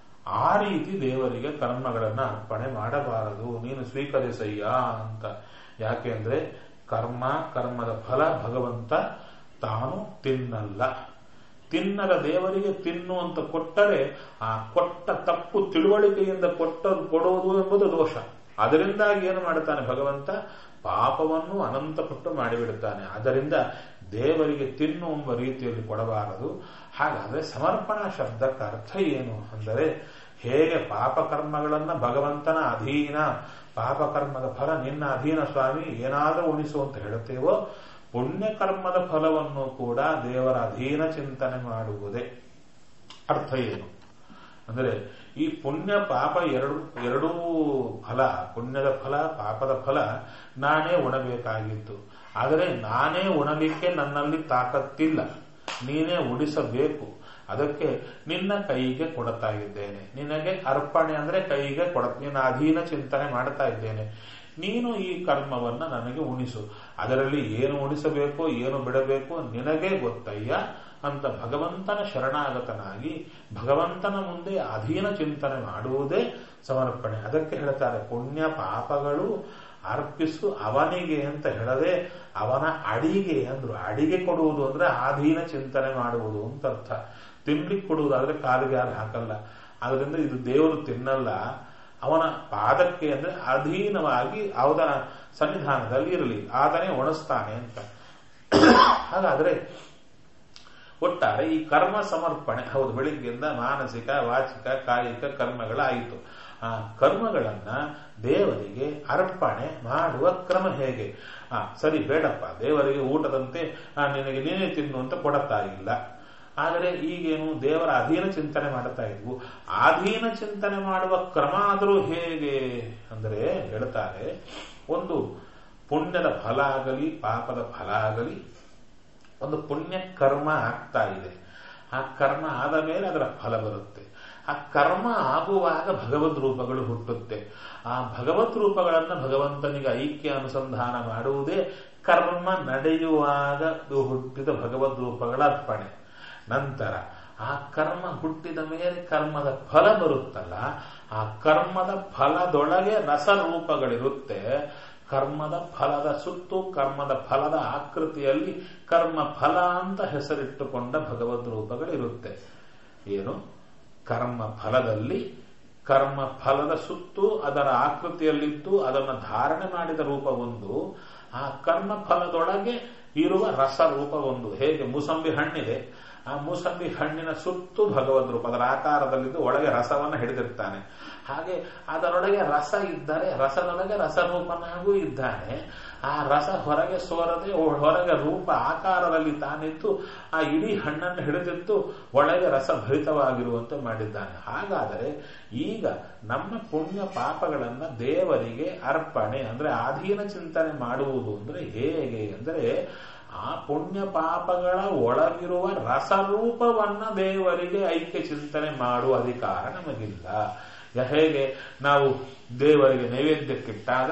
A: ರೀತಿ ದೇವರಿಗೆ ಕರ್ಮಗಳನ್ನ ಅರ್ಪಣೆ ಮಾಡಬಾರದು, ನೀನು ಸ್ವೀಕರಿಸಯ್ಯ ಅಂತ. ಯಾಕೆಂದ್ರೆ ಕರ್ಮದ ಫಲ ಭಗವಂತ ತಾನು ತಿನ್ನಲ್ಲ. ತಿನ್ನದ ದೇವರಿಗೆ ತಿನ್ನು ಅಂತ ಕೊಟ್ಟರೆ ಆ ಕೊಟ್ಟ ತಪ್ಪು ತಿಳುವಳಿಕೆಯಿಂದ ಕೊಡುವುದು ಎಂಬುದು ದೋಷ. ಅದರಿಂದಾಗಿ ಏನು ಮಾಡುತ್ತಾನೆ ಭಗವಂತ? ಪಾಪವನ್ನು ಅನಂತಪಟ್ಟು ಮಾಡಿಬಿಡುತ್ತಾನೆ. ಆದ್ದರಿಂದ ದೇವರಿಗೆ ತಿನ್ನು ಎಂಬ ರೀತಿಯಲ್ಲಿ ಕೊಡಬಾರದು. ಹಾಗಾದರೆ ಸಮರ್ಪಣಾ ಶಬ್ದಕ್ಕೆ ಅರ್ಥ ಏನು ಅಂದರೆ, ಹೇಗೆ ಪಾಪಕರ್ಮಗಳನ್ನ ಭಗವಂತನ ಅಧೀನ, ಪಾಪಕರ್ಮದ ಫಲ ನಿನ್ನ ಅಧೀನ ಸ್ವಾಮಿ, ಏನಾದರೂ ಉಣಿಸು ಅಂತ ಹೇಳುತ್ತೇವೋ, ಪುಣ್ಯಕರ್ಮದ ಫಲವನ್ನು ಕೂಡ ದೇವರ ಅಧೀನ ಚಿಂತನೆ ಮಾಡುವುದೇ. ಅರ್ಥ ಏನು ಅಂದರೆ, ಈ ಪುಣ್ಯ ಪಾಪ ಎರಡೂ ಫಲ, ಪುಣ್ಯದ ಫಲ ಪಾಪದ ಫಲ ನಾನೇ ಉಣಬೇಕಾಗಿತ್ತು. ಆದರೆ ನಾನೇ ಉಣಲಿಕ್ಕೆ ನನ್ನಲ್ಲಿ ತಾಕತ್ತಿಲ್ಲ, ನೀನೇ ಉಡಿಸಬೇಕು. ಅದಕ್ಕೆ ನಿನ್ನ ಕೈಗೆ ಕೊಡ್ತಾ ಇದ್ದೇನೆ, ನಿನಗೆ ಅರ್ಪಣೆ ಅಂದ್ರೆ ಕೈಗೆ ನಿನ್ನ ಅಧೀನ ಚಿಂತನೆ ಮಾಡ್ತಾ ಇದ್ದೇನೆ. ನೀನು ಈ ಕರ್ಮವನ್ನ ನನಗೆ ಉಣಿಸು, ಅದರಲ್ಲಿ ಏನು ಉಣಿಸಬೇಕು ಏನು ಬಿಡಬೇಕು ನಿನಗೇ ಗೊತ್ತಯ್ಯ ಅಂತ ಭಗವಂತನ ಶರಣಾಗತನಾಗಿ ಭಗವಂತನ ಮುಂದೆ ಅಧೀನ ಚಿಂತನೆ ಮಾಡುವುದೇ ಸಮರ್ಪಣೆ. ಅದಕ್ಕೆ ಹೇಳ್ತಾರೆ ಪುಣ್ಯ ಪಾಪಗಳು ಅರ್ಪಿಸು ಅವನಿಗೆ ಅಂತ ಹೇಳದೆ ಅವನ ಅಡಿಗೆ ಅಂದ್ರು. ಅಡಿಗೆ ಕೊಡುವುದು ಅಂದ್ರೆ ಅಧೀನ ಚಿಂತನೆ ಮಾಡುವುದು ಅಂತ ಅರ್ಥ. ತಿನ್ಲಿಕ್ಕೆ ಕೊಡುವುದಾದ್ರೆ ಕಾಲಿಗೆ ಯಾರು ಹಾಕಲ್ಲ. ಆದ್ರಿಂದ ಇದು ದೇವರು ತಿನ್ನಲ್ಲ, ಅವನ ಪಾದಕ್ಕೆ ಅಂದ್ರೆ ಅಧೀನವಾಗಿ ಅವನ ಸನ್ನಿಧಾನದಲ್ಲಿ ಇರಲಿ, ಆತನೇ ಉಣಿಸ್ತಾನೆ ಅಂತ. ಹಾಗಾದ್ರೆ ಒಟ್ಟಾರೆ ಈ ಕರ್ಮ ಸಮರ್ಪಣೆ ಹೌದು, ಬೆಳಿಗ್ಗೆಯಿಂದ ಮಾನಸಿಕ ವಾಚಿಕ ಕಾಯಿಕ ಕರ್ಮಗಳಾಯಿತು. ಆ ಕರ್ಮಗಳನ್ನ ದೇವರಿಗೆ ಅರ್ಪಣೆ ಮಾಡುವ ಕ್ರಮ ಹೇಗೆ? ಸರಿ ಬೇಡಪ್ಪ, ದೇವರಿಗೆ ಊಟದಂತೆ ನಿನಗೆ ನೀನೇ ತಿನ್ನು ಅಂತ ಕೊಡುತ್ತಾ ಇಲ್ಲ. ಆದರೆ ಈಗೇನು ದೇವರ ಅಧೀನ ಚಿಂತನೆ ಮಾಡುತ್ತಾ ಇದ್ವು. ಅಧೀನ ಚಿಂತನೆ ಮಾಡುವ ಕ್ರಮ ಆದರೂ ಹೇಗೆ ಅಂದರೆ ಹೇಳ್ತಾರೆ, ಒಂದು ಪುಣ್ಯದ ಫಲ ಆಗಲಿ ಪಾಪದ ಫಲ ಆಗಲಿ, ಒಂದು ಪುಣ್ಯ ಕರ್ಮ ಆಗ್ತಾ ಇದೆ. ಆ ಕರ್ಮ ಆದ ಮೇಲೆ ಅದರ ಫಲ ಬರುತ್ತೆ. ಆ ಕರ್ಮ ಆಗುವಾಗ ಭಗವದ್ ರೂಪಗಳು ಹುಟ್ಟುತ್ತೆ. ಆ ಭಗವದ್ ರೂಪಗಳನ್ನು ಭಗವಂತನಿಗೆ ಐಕ್ಯ ಅನುಸಂಧಾನ ಮಾಡುವುದೇ ಕರ್ಮ ನಡೆಯುವಾಗ ಹುಟ್ಟಿದ ಭಗವದ್ ರೂಪಗಳ ಅರ್ಪಣೆ. ನಂತರ ಆ ಕರ್ಮ ಹುಟ್ಟಿದ ಮೇಲೆ ಕರ್ಮದ ಫಲ ಬರುತ್ತಲ್ಲ, ಆ ಕರ್ಮದ ಫಲದೊಳಗೆ ರಸರೂಪಗಳಿರುತ್ತೆ. ಕರ್ಮದ ಫಲದ ಸುತ್ತು ಕರ್ಮದ ಫಲದ ಆಕೃತಿಯಲ್ಲಿ ಕರ್ಮ ಫಲ ಅಂತ ಹೆಸರಿಟ್ಟುಕೊಂಡ ಭಗವದ್ ರೂಪಗಳಿರುತ್ತೆ. ಏನು? ಕರ್ಮ ಫಲದಲ್ಲಿ ಕರ್ಮ ಫಲದ ಸುತ್ತು ಅದರ ಆಕೃತಿಯಲ್ಲಿದ್ದು ಅದನ್ನು ಧಾರಣೆ ಮಾಡಿದ ರೂಪ ಒಂದು, ಆ ಕರ್ಮ ಫಲದೊಳಗೆ ಇರುವ ರಸ ರೂಪ ಒಂದು. ಹೇಗೆ ಮೂಸಂಬಿ ಹಣ್ಣಿದೆ, ಆ ಮೂಸಂಬಿ ಹಣ್ಣಿನ ಸುತ್ತು ಭಗವದ್ ರೂಪ ಅದರ ಆಕಾರದಲ್ಲಿದ್ದು ಒಳಗೆ ರಸವನ್ನು ಹಿಡಿದಿರ್ತಾನೆ. ಹಾಗೆ ಅದರೊಳಗೆ ರಸ ಇದ್ದರೆ ರಸದೊಳಗೆ ರಸರೂಪನಾಗೂ ಇದ್ದಾನೆ. ಆ ರಸ ಹೊರಗೆ ಸೋರದೆ ಹೊರಗೆ ರೂಪ ಆಕಾರದಲ್ಲಿ ತಾನಿದ್ದು ಆ ಇಡೀ ಹಣ್ಣನ್ನು ಹಿಡಿದಿದ್ದು ಒಳಗೆ ರಸಭರಿತವಾಗಿರುವಂತೆ ಮಾಡಿದ್ದಾನೆ. ಹಾಗಾದರೆ ಈಗ ನಮ್ಮ ಪುಣ್ಯ ಪಾಪಗಳನ್ನ ದೇವರಿಗೆ ಅರ್ಪಣೆ ಅಂದ್ರೆ ಅಧೀನ ಚಿಂತನೆ ಮಾಡುವುದು ಅಂದ್ರೆ ಹೇಗೆ ಅಂದರೆ, ಆ ಪುಣ್ಯ ಪಾಪಗಳ ಒಳಗಿರುವ ರಸರೂಪವನ್ನ ದೇವರಿಗೆ ಐಕ್ಯ ಚಿಂತನೆ ಮಾಡುವ ಅಧಿಕಾರ ನಮಗಿಲ್ಲ. ಹೇಗೆ ನಾವು ದೇವರಿಗೆ ನೈವೇದ್ಯಕ್ಕಿಟ್ಟಾಗ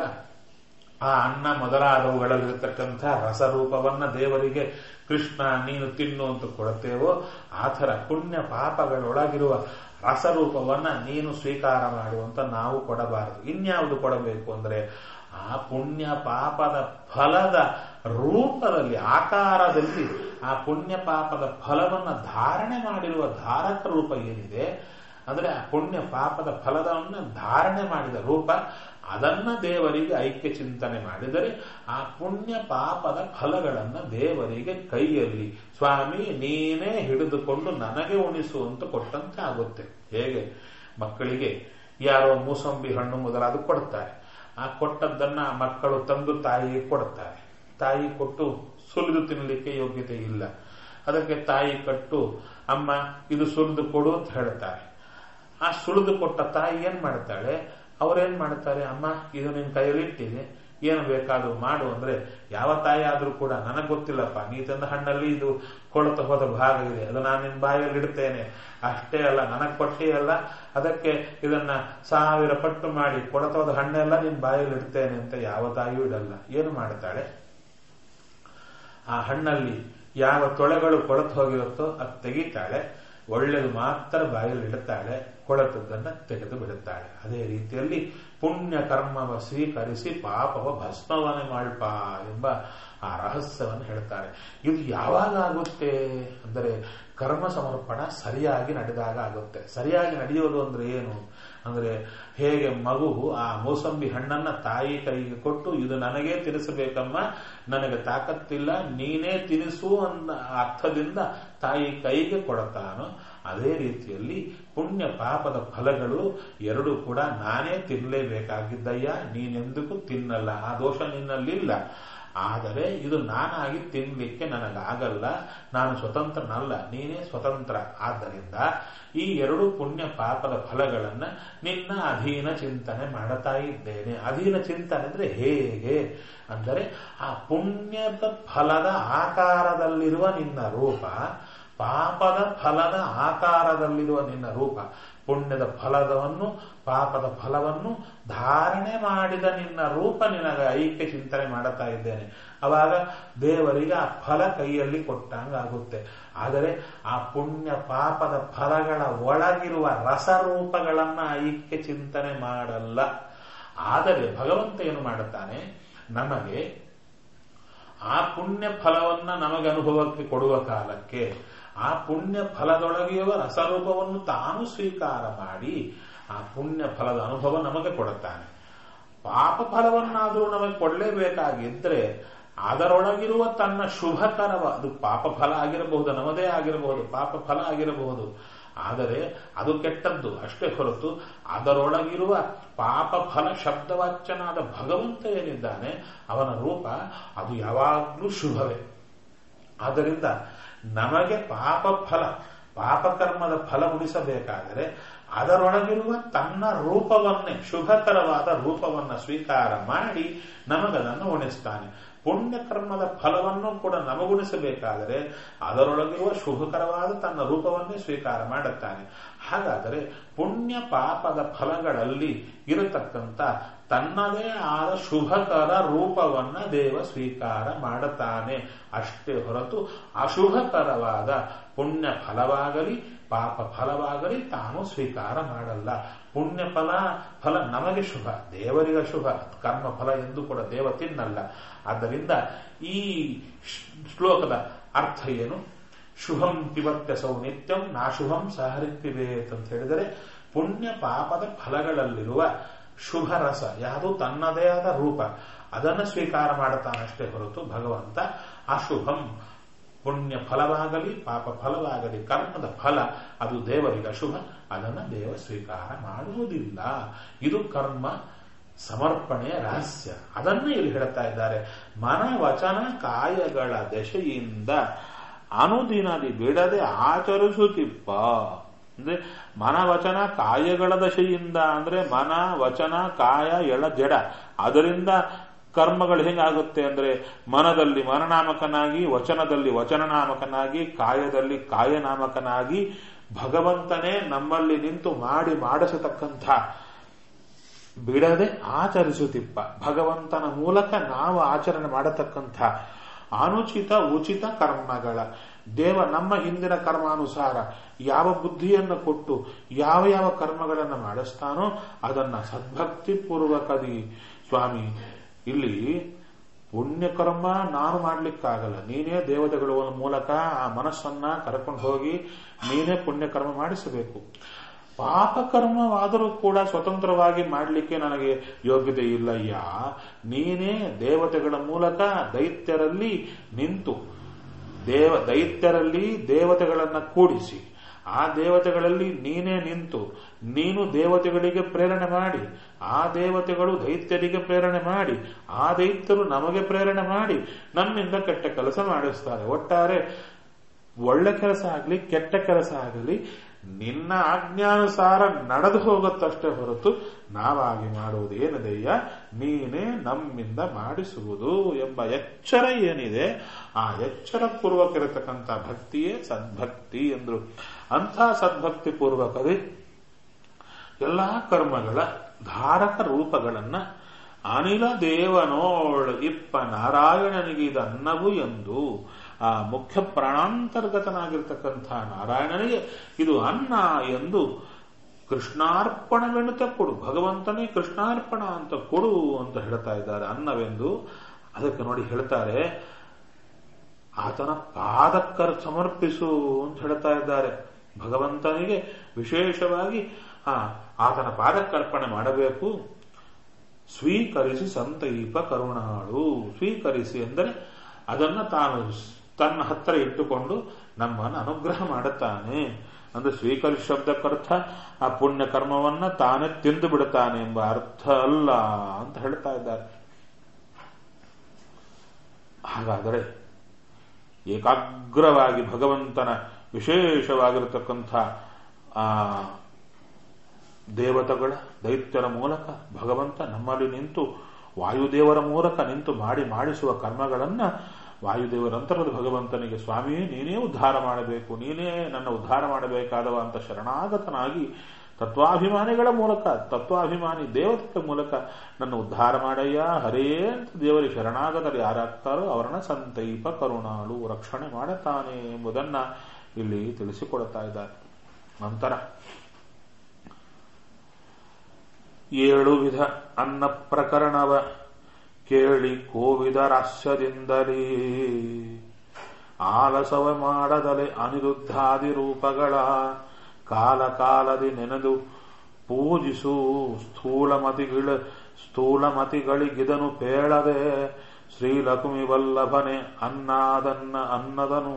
A: ಆ ಅನ್ನ ಮೊದಲಾದವುಗಳಲ್ಲಿರತಕ್ಕಂಥ ರಸರೂಪವನ್ನ ದೇವರಿಗೆ ಕೃಷ್ಣ ನೀನು ತಿನ್ನು ಅಂತ ಕೊಡುತ್ತೇವೋ, ಆ ಥರ ಪುಣ್ಯ ಪಾಪಗಳೊಳಗಿರುವ ರಸರೂಪವನ್ನ ನೀನು ಸ್ವೀಕಾರ ಮಾಡುವಂತ ನಾವು ಕೊಡಬಾರದು. ಇನ್ಯಾವುದು ಕೊಡಬೇಕು ಅಂದ್ರೆ, ಆ ಪುಣ್ಯ ಪಾಪದ ಫಲದ ರೂಪದಲ್ಲಿ ಆಕಾರದಲ್ಲಿ ಆ ಪುಣ್ಯ ಪಾಪದ ಫಲವನ್ನು ಧಾರಣೆ ಮಾಡಿರುವ ಧಾರಕ ರೂಪ ಏನಿದೆ ಅಂದ್ರೆ, ಆ ಪುಣ್ಯ ಪಾಪದ ಫಲದವನ್ನ ಧಾರಣೆ ಮಾಡಿದ ರೂಪ, ಅದನ್ನ ದೇವರಿಗೆ ಐಕ್ಯ ಚಿಂತನೆ ಮಾಡಿದರೆ ಆ ಪುಣ್ಯ ಪಾಪದ ಫಲಗಳನ್ನ ದೇವರಿಗೆ ಕೈಯಲ್ಲಿ ಸ್ವಾಮಿ ನೀನೇ ಹಿಡಿದುಕೊಂಡು ನನಗೆ ಉಣಿಸುವಂತ ಕೊಟ್ಟಂತೆ ಆಗುತ್ತೆ. ಹೇಗೆ ಮಕ್ಕಳಿಗೆ ಯಾರೋ ಮೂಸಂಬಿ ಹಣ್ಣು ಮೊದಲಾದ ಕೊಡ್ತಾರೆ, ಆ ಕೊಟ್ಟದ್ದನ್ನ ಮಕ್ಕಳು ತಂದು ತಾಯಿಗೆ ಕೊಡ್ತಾರೆ. ತಾಯಿ ಕೊಟ್ಟು ಸುಲಿದು ತಿನ್ನಲಿಕ್ಕೆ ಯೋಗ್ಯತೆ ಇಲ್ಲ, ಅದಕ್ಕೆ ತಾಯಿ ಕಟ್ಟು ಅಮ್ಮ ಇದು ಸುಲಿದು ಕೊಡು ಅಂತ ಹೇಳ್ತಾರೆ. ಆ ಸುಲಿದು ಕೊಟ್ಟ ತಾಯಿ ಏನ್ ಮಾಡ್ತಾಳೆ, ಅವ್ರೇನ್ ಮಾಡ್ತಾರೆ, ಅಮ್ಮ ಇದು ನಿನ್ ಕೈಯಲ್ಲಿ ಇಟ್ಟಿದೆ ಏನು ಬೇಕಾದ್ರೂ ಮಾಡು ಅಂದ್ರೆ, ಯಾವ ತಾಯಿ ಆದ್ರೂ ಕೂಡ ನನಗ್ ಗೊತ್ತಿಲ್ಲಪ್ಪ, ನೀ ತಂದ ಹಣ್ಣಲ್ಲಿ ಇದು ಕೊಳತ ಹೋದ ಭಾಗ ಇದೆ, ಅದು ನಾನು ನಿನ್ ಬಾಯಲ್ಲಿ ಇಡ್ತೇನೆ, ಅಷ್ಟೇ ಅಲ್ಲ ನನಗ್ ಕೊಟ್ಟೇ ಅಲ್ಲ, ಅದಕ್ಕೆ ಇದನ್ನ 1000 ಪಟ್ಟು ಮಾಡಿ ಕೊಳತ ಹೋದ ಹಣ್ಣೆಲ್ಲ ನಿನ್ ಬಾಯಲ್ಲಿ ಇಡ್ತೇನೆ ಅಂತ ಯಾವ ತಾಯಿಯೂ ಇಡಲ್ಲ. ಏನು ಮಾಡ್ತಾಳೆ, ಆ ಹಣ್ಣಲ್ಲಿ ಯಾವ ತೊಳೆಗಳು ಕೊಳತು ಹೋಗಿರುತ್ತೋ ಅದು ತೆಗಿತಾಳೆ, ಒಳ್ಳೇದು ಮಾತ್ರ ಬಾಯಲ್ಲಿ ಇಡ್ತಾಳೆ, ಕೊಳತದ್ದನ್ನು ತೆಗೆದು ಬಿಡುತ್ತಾಳೆ. ಅದೇ ರೀತಿಯಲ್ಲಿ ಪುಣ್ಯ ಕರ್ಮವ ಸ್ವೀಕರಿಸಿ ಪಾಪವ ಭಸ್ಮವನೆ ಮಾಡ್ಪ ಎಂಬ ಆ ರಹಸ್ಯವನ್ನು ಹೇಳ್ತಾರೆ. ಇದು ಯಾವಾಗ ಆಗುತ್ತೆ ಅಂದರೆ ಕರ್ಮ ಸಮರ್ಪಣ ಸರಿಯಾಗಿ ನಡೆದಾಗ ಆಗುತ್ತೆ. ಸರಿಯಾಗಿ ನಡೆಯೋದು ಅಂದ್ರೆ ಏನು ಅಂದ್ರೆ, ಹೇಗೆ ಮಗು ಆ ಮೋಸಂಬಿ ಹಣ್ಣನ್ನ ತಾಯಿ ಕೈಗೆ ಕೊಟ್ಟು ಇದು ನನಗೇ ತಿನ್ನಿಸಬೇಕಮ್ಮ, ನನಗೆ ತಾಕತ್ತಿಲ್ಲ, ನೀನೇ ತಿನಿಸು ಅನ್ನೋ ಅರ್ಥದಿಂದ ತಾಯಿ ಕೈಗೆ ಕೊಡತಾನೋ, ಅದೇ ರೀತಿಯಲ್ಲಿ ಪುಣ್ಯ ಪಾಪದ ಫಲಗಳು ಎರಡೂ ಕೂಡ ನಾನೇ ತಿನ್ನಲೇಬೇಕಾಗಿದ್ದಯ್ಯ, ನೀನೆಂದಕ್ಕೂ ತಿನ್ನಲ್ಲ, ಆ ದೋಷ ನಿನ್ನಲ್ಲಿಲ್ಲ. ಆದರೆ ಇದು ನಾನಾಗಿ ತಿನ್ನಲಿಕ್ಕೆ ನನಗಾಗಲ್ಲ, ನಾನು ಸ್ವತಂತ್ರನಲ್ಲ, ನೀನೇ ಸ್ವತಂತ್ರ. ಆದ್ದರಿಂದ ಈ ಎರಡು ಪುಣ್ಯ ಪಾಪದ ಫಲಗಳನ್ನ ನಿನ್ನ ಅಧೀನ ಚಿಂತನೆ ಮಾಡುತ್ತಾ ಇದ್ದೇನೆ. ಅಧೀನ ಚಿಂತನೆ ಅಂದ್ರೆ ಹೇಗೆ ಅಂದರೆ, ಆ ಪುಣ್ಯದ ಫಲದ ಆಕಾರದಲ್ಲಿರುವ ನಿನ್ನ ರೂಪ, ಪಾಪದ ಫಲದ ಆಕಾರದಲ್ಲಿರುವ ನಿನ್ನ ರೂಪ, ಪುಣ್ಯದ ಫಲದವನ್ನು ಪಾಪದ ಫಲವನ್ನು ಧಾರಣೆ ಮಾಡಿದ ನಿನ್ನ ರೂಪ ನಿನಗೆ ಐಕ್ಯ ಚಿಂತನೆ ಮಾಡುತ್ತಾ ಇದ್ದೇನೆ. ಅವಾಗ ದೇವರಿಗೆ ಆ ಫಲ ಕೈಯಲ್ಲಿ ಕೊಟ್ಟಂಗಾಗುತ್ತೆ. ಆದರೆ ಆ ಪುಣ್ಯ ಪಾಪದ ಫಲಗಳ ಒಳಗಿರುವ ರಸರೂಪಗಳನ್ನ ಐಕ್ಯ ಚಿಂತನೆ ಮಾಡಲ್ಲ. ಆದರೆ ಭಗವಂತ ಏನು ಮಾಡುತ್ತಾನೆ, ನಮಗೆ ಆ ಪುಣ್ಯ ಫಲವನ್ನ ನಮಗೆ ಅನುಭವಕ್ಕೆ ಕೊಡುವ ಕಾಲಕ್ಕೆ ಆ ಪುಣ್ಯ ಫಲದೊಳಗಿರುವ ರಸರೂಪವನ್ನು ತಾನು ಸ್ವೀಕಾರ ಮಾಡಿ ಆ ಪುಣ್ಯ ಫಲದ ಅನುಭವ ನಮಗೆ ಕೊಡುತ್ತಾನೆ. ಪಾಪ ಫಲವನ್ನಾದರೂ ನಮಗೆ ಕೊಡಲೇಬೇಕಾಗಿದ್ರೆ ಅದರೊಳಗಿರುವ ತನ್ನ ಶುಭಕರವ, ಅದು ಪಾಪ ಫಲ ಆಗಿರಬಹುದು, ನಮ್ಮದೇ ಆಗಿರಬಹುದು, ಪಾಪ ಫಲ ಆಗಿರಬಹುದು, ಆದರೆ ಅದು ಕೆಟ್ಟದ್ದು ಅಷ್ಟೇ ಹೊರತು ಅದರೊಳಗಿರುವ ಪಾಪ ಫಲ ಶಬ್ದವಾಚ್ಯನಾದ ಭಗವಂತ ಏನಿದ್ದಾನೆ ಅವನ ರೂಪ ಅದು ಯಾವಾಗಲೂ ಶುಭವೇ. ಆದ್ದರಿಂದ ನಮಗೆ ಪಾಪ ಫಲ ಪಾಪಕರ್ಮದ ಫಲ ಉಳಿಸಬೇಕಾದರೆ ಅದರೊಳಗಿರುವ ತನ್ನ ರೂಪವನ್ನೇ, ಶುಭಕರವಾದ ರೂಪವನ್ನು ಸ್ವೀಕಾರ ಮಾಡಿ ನಮಗದನ್ನು ಉಣಿಸ್ತಾನೆ. ಪುಣ್ಯಕರ್ಮದ ಫಲವನ್ನು ಕೂಡ ನಮಗುಣಿಸಬೇಕಾದರೆ ಅದರೊಳಗಿರುವ ಶುಭಕರವಾದ ತನ್ನ ರೂಪವನ್ನೇ ಸ್ವೀಕಾರ ಮಾಡುತ್ತಾನೆ. ಹಾಗಾದರೆ ಪುಣ್ಯ ಪಾಪದ ಫಲಗಳಲ್ಲಿ ಇರತಕ್ಕಂಥ ತನ್ನದೇ ಆದ ಶುಭಕರ ರೂಪವನ್ನ ದೇವ ಸ್ವೀಕಾರ ಮಾಡುತ್ತಾನೆ ಅಷ್ಟೇ ಹೊರತು ಅಶುಭಕರವಾದ ಪುಣ್ಯ ಫಲವಾಗಲಿ ಪಾಪ ಫಲವಾಗಲಿ ತಾನು ಸ್ವೀಕಾರ ಮಾಡಲ್ಲ. ಪುಣ್ಯ ಫಲ ನಮಗೆ ಶುಭ, ದೇವರಿಗೆ ಶುಭ, ಕರ್ಮ ಫಲ ಎಂದು ಕೂಡ ದೇವ ತಿನ್ನಲ್ಲ. ಆದ್ದರಿಂದ ಈ ಶ್ಲೋಕದ ಅರ್ಥ ಏನು? ಶುಭಂ ಪಿಬತ್ಯಸೌ ನಿತ್ಯಂ ನಾಶುಭಂ ಸಹರಿಪಿಬೇತ್ ಅಂತ ಹೇಳಿದರೆ, ಪುಣ್ಯ ಪಾಪದ ಫಲಗಳಲ್ಲಿರುವ ಶುಭ ರಸ ಯಾವುದು ತನ್ನದೇ ಆದ ರೂಪ ಅದನ್ನು ಸ್ವೀಕಾರ ಮಾಡುತ್ತಾನಷ್ಟೇ ಹೊರತು ಭಗವಂತ ಅಶುಭಂ ಪುಣ್ಯ ಫಲವಾಗಲಿ ಪಾಪ ಫಲವಾಗಲಿ ಕರ್ಮದ ಫಲ ಅದು ದೇವರಿಗೆ ಅಶುಭ, ಅದನ್ನು ದೇವ ಸ್ವೀಕಾರ ಮಾಡುವುದಿಲ್ಲ. ಇದು ಕರ್ಮ ಸಮರ್ಪಣೆಯ ರಹಸ್ಯ. ಅದನ್ನೇ ಇಲ್ಲಿ ಹೇಳ್ತಾ ಇದ್ದಾರೆ. ಮನ ವಚನ ಕಾಯಗಳ ದಶೆಯಿಂದ ಅನುದಿನದಿ ಬಿಡದೆ ಆಚರಿಸುತ್ತಿಪ್ಪ. ಅಂದ್ರೆ ಮನ ವಚನ ಕಾಯಗಳ ದಶೆಯಿಂದ ಅಂದ್ರೆ ಮನ ವಚನ ಕಾಯ ಎಳ ಜಡ, ಅದರಿಂದ ಕರ್ಮಗಳು ಹೆಂಗಾಗುತ್ತೆ ಅಂದ್ರೆ ಮನದಲ್ಲಿ ಮನನಾಮಕನಾಗಿ, ವಚನದಲ್ಲಿ ವಚನನಾಮಕನಾಗಿ, ಕಾಯದಲ್ಲಿ ಕಾಯನಾಮಕನಾಗಿ ಭಗವಂತನೇ ನಮ್ಮಲ್ಲಿ ನಿಂತು ಮಾಡಿಸತಕ್ಕಂಥ ಬಿಡದೆ ಆಚರಿಸುತ್ತಿಪ್ಪ. ಭಗವಂತನ ಮೂಲಕ ನಾವು ಆಚರಣೆ ಮಾಡತಕ್ಕಂಥ ಅನುಚಿತ ಉಚಿತ ಕರ್ಮಗಳ ದೇವ ನಮ್ಮ ಹಿಂದಿನ ಕರ್ಮಾನುಸಾರ ಯಾವ ಬುದ್ಧಿಯನ್ನು ಕೊಟ್ಟು ಯಾವ ಯಾವ ಕರ್ಮಗಳನ್ನು ಮಾಡಿಸ್ತಾನೋ ಅದನ್ನ ಸದ್ಭಕ್ತಿ ಪೂರ್ವಕದಿ ಸ್ವಾಮಿ. ಇಲ್ಲಿ ಪುಣ್ಯಕರ್ಮ ನಾನು ಮಾಡ್ಲಿಕ್ಕಾಗಲ್ಲ, ನೀನೇ ದೇವತೆಗಳ ಮೂಲಕ ಆ ಮನಸ್ಸನ್ನ ಕರ್ಕೊಂಡು ಹೋಗಿ ನೀನೇ ಪುಣ್ಯಕರ್ಮ ಮಾಡಿಸಬೇಕು. ಪಾಪಕರ್ಮವಾದರೂ ಕೂಡ ಸ್ವತಂತ್ರವಾಗಿ ಮಾಡಲಿಕ್ಕೆ ನನಗೆ ಯೋಗ್ಯತೆ ಇಲ್ಲಯ್ಯ, ನೀನೇ ದೇವತೆಗಳ ಮೂಲಕ ದೈತ್ಯರಲ್ಲಿ ನಿಂತು ದೈತ್ಯರಲ್ಲಿ ದೇವತೆಗಳನ್ನ ಕೂಡಿಸಿ ಆ ದೇವತೆಗಳಲ್ಲಿ ನೀನೇ ನಿಂತು ನೀನು ದೇವತೆಗಳಿಗೆ ಪ್ರೇರಣೆ ಮಾಡಿ ಆ ದೇವತೆಗಳು ದೈತ್ಯರಿಗೆ ಪ್ರೇರಣೆ ಮಾಡಿ ಆ ದೈತ್ಯರು ನಮಗೆ ಪ್ರೇರಣೆ ಮಾಡಿ ನಮ್ಮಿಂದ ಕೆಟ್ಟ ಕೆಲಸ ಮಾಡಿಸ್ತಾರೆ. ಒಟ್ಟಾರೆ ಒಳ್ಳೆ ಕೆಲಸ ಆಗಲಿ ಕೆಟ್ಟ ಕೆಲಸ ಆಗಲಿ ನಿನ್ನ ಆಜ್ಞಾನುಸಾರ ನಡೆದು ಹೋಗುತ್ತಷ್ಟೇ ಹೊರತು ನಾವಾಗಿ ಮಾಡುವುದೇನದೆಯ್ಯ, ನೀನೇ ನಮ್ಮಿಂದ ಮಾಡಿಸುವುದು ಎಂಬ ಎಚ್ಚರ ಏನಿದೆ ಆ ಎಚ್ಚರ ಪೂರ್ವಕಿರತಕ್ಕಂಥ ಭಕ್ತಿಯೇ ಸದ್ಭಕ್ತಿ ಎಂದ್ರು. ಅಂಥ ಸದ್ಭಕ್ತಿ ಪೂರ್ವಕವೇ ಎಲ್ಲಾ ಕರ್ಮಗಳ ಧಾರಕ ರೂಪಗಳನ್ನ ಅನಿಲ ದೇವನೋಳ್ ಇಪ್ಪ ನಾರಾಯಣನಿಗಿದನ್ನವು ಎಂದು ಆ ಮುಖ್ಯ ಪ್ರಾಣಾಂತರ್ಗತನಾಗಿರ್ತಕ್ಕಂಥ ನಾರಾಯಣನಿಗೆ ಇದು ಅನ್ನ ಎಂದು ಕೃಷ್ಣಾರ್ಪಣವೆನ್ನುತ್ತ ಕೊಡು, ಭಗವಂತನೇ ಕೃಷ್ಣಾರ್ಪಣ ಅಂತ ಕೊಡು ಅಂತ ಹೇಳ್ತಾ ಇದ್ದಾರೆ ಅನ್ನವೆಂದು. ಅದಕ್ಕೆ ನೋಡಿ ಹೇಳ್ತಾರೆ, ಆತನ ಪಾದಕ್ಕರ್ ಸಮರ್ಪಿಸು ಅಂತ ಹೇಳ್ತಾ ಇದ್ದಾರೆ. ಭಗವಂತನಿಗೆ ವಿಶೇಷವಾಗಿ ಆತನ ಪಾದಕ್ಕರ್ಪಣೆ ಮಾಡಬೇಕು. ಸ್ವೀಕರಿಸಿ ಸಂತೈಪ ಕರುಣಾಳು, ಸ್ವೀಕರಿಸಿ ಅಂದರೆ ಅದನ್ನು ತಾನು ತನ್ನ ಹತ್ತಿರ ಇಟ್ಟುಕೊಂಡು ನಮ್ಮನ್ನು ಅನುಗ್ರಹ ಮಾಡುತ್ತಾನೆ. ಅಂದ್ರೆ ಸ್ವೀಕರಿಸಿ ಶಬ್ದಕ್ಕರ್ಥ ಆ ಪುಣ್ಯ ಕರ್ಮವನ್ನ ತಾನೇ ತಿಂದು ಬಿಡುತ್ತಾನೆ ಎಂಬ ಅರ್ಥ ಅಲ್ಲ ಅಂತ ಹೇಳ್ತಾ ಇದ್ದಾರೆ. ಹಾಗಾದರೆ ಏಕಾಗ್ರವಾಗಿ ಭಗವಂತನ ವಿಶೇಷವಾಗಿರತಕ್ಕಂಥ ಆ ದೇವತೆಗಳ ದೈತ್ಯರ ಮೂಲಕ ಭಗವಂತ ನಮ್ಮಲ್ಲಿ ನಿಂತು ವಾಯುದೇವರ ಮೂಲಕ ನಿಂತು ಮಾಡಿಸುವ ಕರ್ಮಗಳನ್ನ ವಾಯುದೇವರಂತರದ ಭಗವಂತನಿಗೆ ಸ್ವಾಮಿ ನೀನೇ ಉದ್ಧಾರ ಮಾಡಬೇಕು, ನೀನೇ ನನ್ನ ಉದ್ಧಾರ ಮಾಡಬೇಕಾದವ ಅಂತ ಶರಣಾಗತನಾಗಿ ತತ್ವಾಭಿಮಾನಿಗಳ ಮೂಲಕ, ತತ್ವಾಭಿಮಾನಿ ದೇವತೆಗಳ ಮೂಲಕ ನನ್ನ ಉದ್ಧಾರ ಮಾಡಯ್ಯ ಹರೇ ಅಂತ ದೇವರಿಗೆ ಶರಣಾಗತರು ಯಾರಾಗ್ತಾರೋ ಅವರನ್ನ ಸಂತೈಪ ಕರುಣಾಳು, ರಕ್ಷಣೆ ಮಾಡುತ್ತಾನೆ ಎಂಬುದನ್ನ ಇಲ್ಲಿ ತಿಳಿಸಿಕೊಡ್ತಾ ಇದ್ದಾರೆ. ನಂತರ 7 ವಿಧ ಅನ್ನ ಪ್ರಕರಣವ ಕೇಳಿ ಕೋವಿದರಾಸ್ಯದಿಂದಲೇ ಆಲಸವ ಮಾಡದಲೆ ಅನಿರುದ್ಧಾದಿ ರೂಪಗಳ ಕಾಲ ಕಾಲದಿ ನೆನೆದು ಪೂಜಿಸು ಸ್ಥೂಲಮತಿಗಳಿಗಿದನು ಪೇಳದೆ ಶ್ರೀಲಕ್ಷ್ಮಿ ವಲ್ಲಭನೆ ಅನ್ನದನು.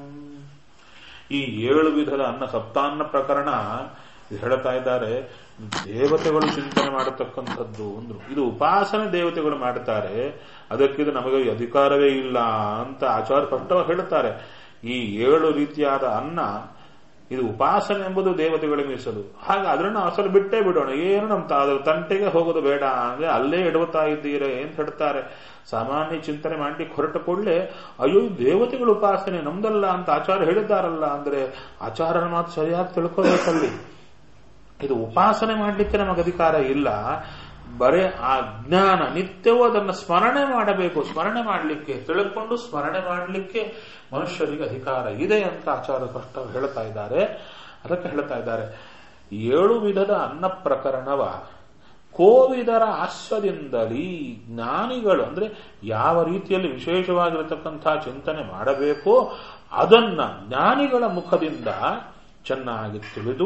A: ಈ 7 ವಿಧದ ಅನ್ನ ಸಪ್ತಾನ್ನ ಪ್ರಕರಣ ಹೇಳ್ತಾ ಇದ್ದಾರೆ. ದೇವತೆಗಳು ಚಿಂತನೆ ಮಾಡತಕ್ಕಂಥದ್ದು ಅಂದ್ರು. ಇದು ಉಪಾಸನೆ ದೇವತೆಗಳು ಮಾಡ್ತಾರೆ, ಅದಕ್ಕಿದು ನಮಗೆ ಅಧಿಕಾರವೇ ಇಲ್ಲ ಅಂತ ಆಚಾರ್ಯ ಸ್ಪಷ್ಟವಾಗಿ ಹೇಳ್ತಾರೆ. ಈ 7 ರೀತಿಯಾದ ಅನ್ನ ಇದು ಉಪಾಸನೆ ಎಂಬುದು ದೇವತೆಗಳಿಗೆ ಮೀಸಲು. ಹಾಗೆ ಅದನ್ನು ಅಸಲು ಬಿಟ್ಟೇ ಬಿಡೋಣ, ಏನು ನಮ್ಮ ಅದ್ರ ತಂಟೆಗೆ ಹೋಗೋದು ಬೇಡ ಅಂದ್ರೆ ಅಲ್ಲೇ ಎಡವುತ್ತಾ ಇದ್ದೀರೆ ಅಂತ ಹೇಳ್ತಾರೆ. ಸಾಮಾನ್ಯ ಚಿಂತನೆ ಮಾಡ್ಲಿಕ್ಕೆ ಹೊರಟ ಕೂಡಲೇ ಅಯ್ಯೋ ದೇವತೆಗಳು ಉಪಾಸನೆ ನಮ್ದಲ್ಲ ಅಂತ ಆಚಾರ್ಯ ಹೇಳಿದ್ದಾರಲ್ಲ ಅಂದ್ರೆ ಆಚಾರ್ಯನ ಮಾತು ಸರಿಯಾಗಿ ತಿಳ್ಕೋಬೇಕಲ್ಲಿ. ಇದು ಉಪಾಸನೆ ಮಾಡಲಿಕ್ಕೆ ನಮಗೆ ಅಧಿಕಾರ ಇಲ್ಲ, ಬರೇ ಆ ಜ್ಞಾನ ನಿತ್ಯವೂ ಅದನ್ನು ಸ್ಮರಣೆ ಮಾಡಬೇಕು. ಸ್ಮರಣೆ ಮಾಡಲಿಕ್ಕೆ ತಿಳ್ಕೊಂಡು ಸ್ಮರಣೆ ಮಾಡಲಿಕ್ಕೆ ಮನುಷ್ಯರಿಗೆ ಅಧಿಕಾರ ಇದೆ ಅಂತ ಆಚಾರ್ಯ ಸ್ಪಷ್ಟ ಹೇಳ್ತಾ ಇದ್ದಾರೆ. ಅದಕ್ಕೆ ಹೇಳ್ತಾ ಇದ್ದಾರೆ 7 ವಿಧದ ಅನ್ನ ಪ್ರಕರಣವ ಕೋವಿದರ ಆಶ್ವದಿಂದಲೀ ಜ್ಞಾನಿಗಳು ಅಂದ್ರೆ ಯಾವ ರೀತಿಯಲ್ಲಿ ವಿಶೇಷವಾಗಿರತಕ್ಕಂಥ ಚಿಂತನೆ ಮಾಡಬೇಕೋ ಅದನ್ನ ಜ್ಞಾನಿಗಳ ಮುಖದಿಂದ ಚೆನ್ನಾಗಿ ತಿಳಿದು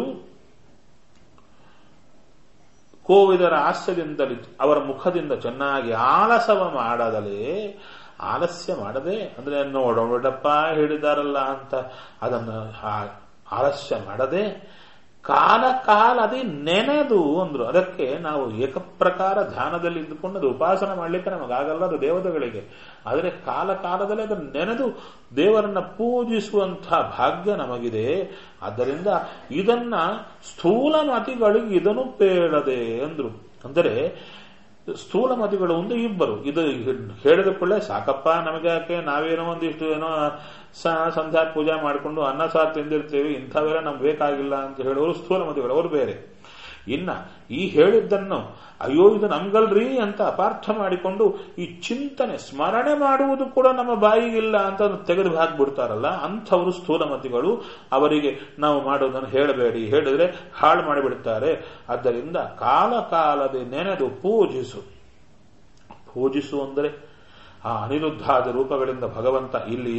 A: ಕೋವಿದರ ಹಾಸ್ಯದಿಂದಲೇ ಅವರ ಮುಖದಿಂದ ಚೆನ್ನಾಗಿ ಆಲಸವ ಮಾಡದಲೇ, ಆಲಸ್ಯ ಮಾಡದೆ ಅಂದ್ರೆ ನೋಡಪ್ಪ ಹೇಳಿದಾರಲ್ಲ ಅಂತ ಅದನ್ನು ಆಲಸ್ಯ ಮಾಡದೆ ಕಾಲ ಕಾಲದಿ ನೆನೆದು ಅಂದ್ರು. ಅದಕ್ಕೆ ನಾವು ಏಕಪ್ರಕಾರ ಧ್ಯಾನದಲ್ಲಿ ಇದ್ದುಕೊಂಡು ಅದು ಉಪಾಸನೆ ಮಾಡ್ಲಿಕ್ಕೆ ನಮಗಾಗಲ್ಲ, ಅದು ದೇವತೆಗಳಿಗೆ. ಆದರೆ ಕಾಲ ಕಾಲದಲ್ಲಿ ಅದನ್ನು ನೆನೆದು ದೇವರನ್ನ ಪೂಜಿಸುವಂಥ ಭಾಗ್ಯ ನಮಗಿದೆ. ಆದ್ದರಿಂದ ಇದನ್ನ ಸ್ಥೂಲ ಮತಿಗಳಿಗೆ ಇದನ್ನು ಬೇಡದೆ ಅಂದ್ರು. ಅಂದರೆ ಸ್ಥೂಲ ಮತಿಗಳು ಒಂದು ಇಬ್ಬರು, ಇದು ಹೇಳಿದ ಕೂಡಲೇ ಸಾಕಪ್ಪ ನಮಗೆ ಯಾಕೆ, ನಾವೇನೋ ಒಂದಿಷ್ಟು ಏನೋ ಸಂಧ್ಯಾ ಪೂಜೆ ಮಾಡಿಕೊಂಡು ಅನ್ನ ಸಾರು ತಿಂದಿರ್ತೇವೆ, ಇಂಥವೆಲ್ಲ ನಮ್ಗೆ ಬೇಕಾಗಿಲ್ಲ ಅಂತ ಹೇಳೋರು ಸ್ಥೂಲ ಮತಿಗಳು, ಅವರು ಬೇರೆ. ಇನ್ನ ಈ ಹೇಳಿದ್ದನ್ನು ಅಯ್ಯೋ ಇದು ನಮ್ಗಲ್ರಿ ಅಂತ ಅಪಾರ್ಥ ಮಾಡಿಕೊಂಡು ಈ ಚಿಂತನೆ ಸ್ಮರಣೆ ಮಾಡುವುದು ಕೂಡ ನಮ್ಮ ಬಾಯಿಗಿಲ್ಲ ಅಂತ ತೆಗೆದು ಹಾಕ್ಬಿಡ್ತಾರಲ್ಲ, ಅಂಥವರು ಸ್ಥೂಲಮತಿಗಳು. ಅವರಿಗೆ ನಾವು ಮಾಡೋದನ್ನು ಹೇಳಬೇಡಿ, ಹೇಳಿದ್ರೆ ಹಾಳು ಮಾಡಿಬಿಡ್ತಾರೆ. ಆದ್ದರಿಂದ ಕಾಲ ಕಾಲದ ನೆನೆದು ಪೂಜಿಸು. ಪೂಜಿಸು ಅಂದರೆ ಆ ಅನಿರುದ್ಧಾದ ರೂಪಗಳಿಂದ ಭಗವಂತ ಇಲ್ಲಿ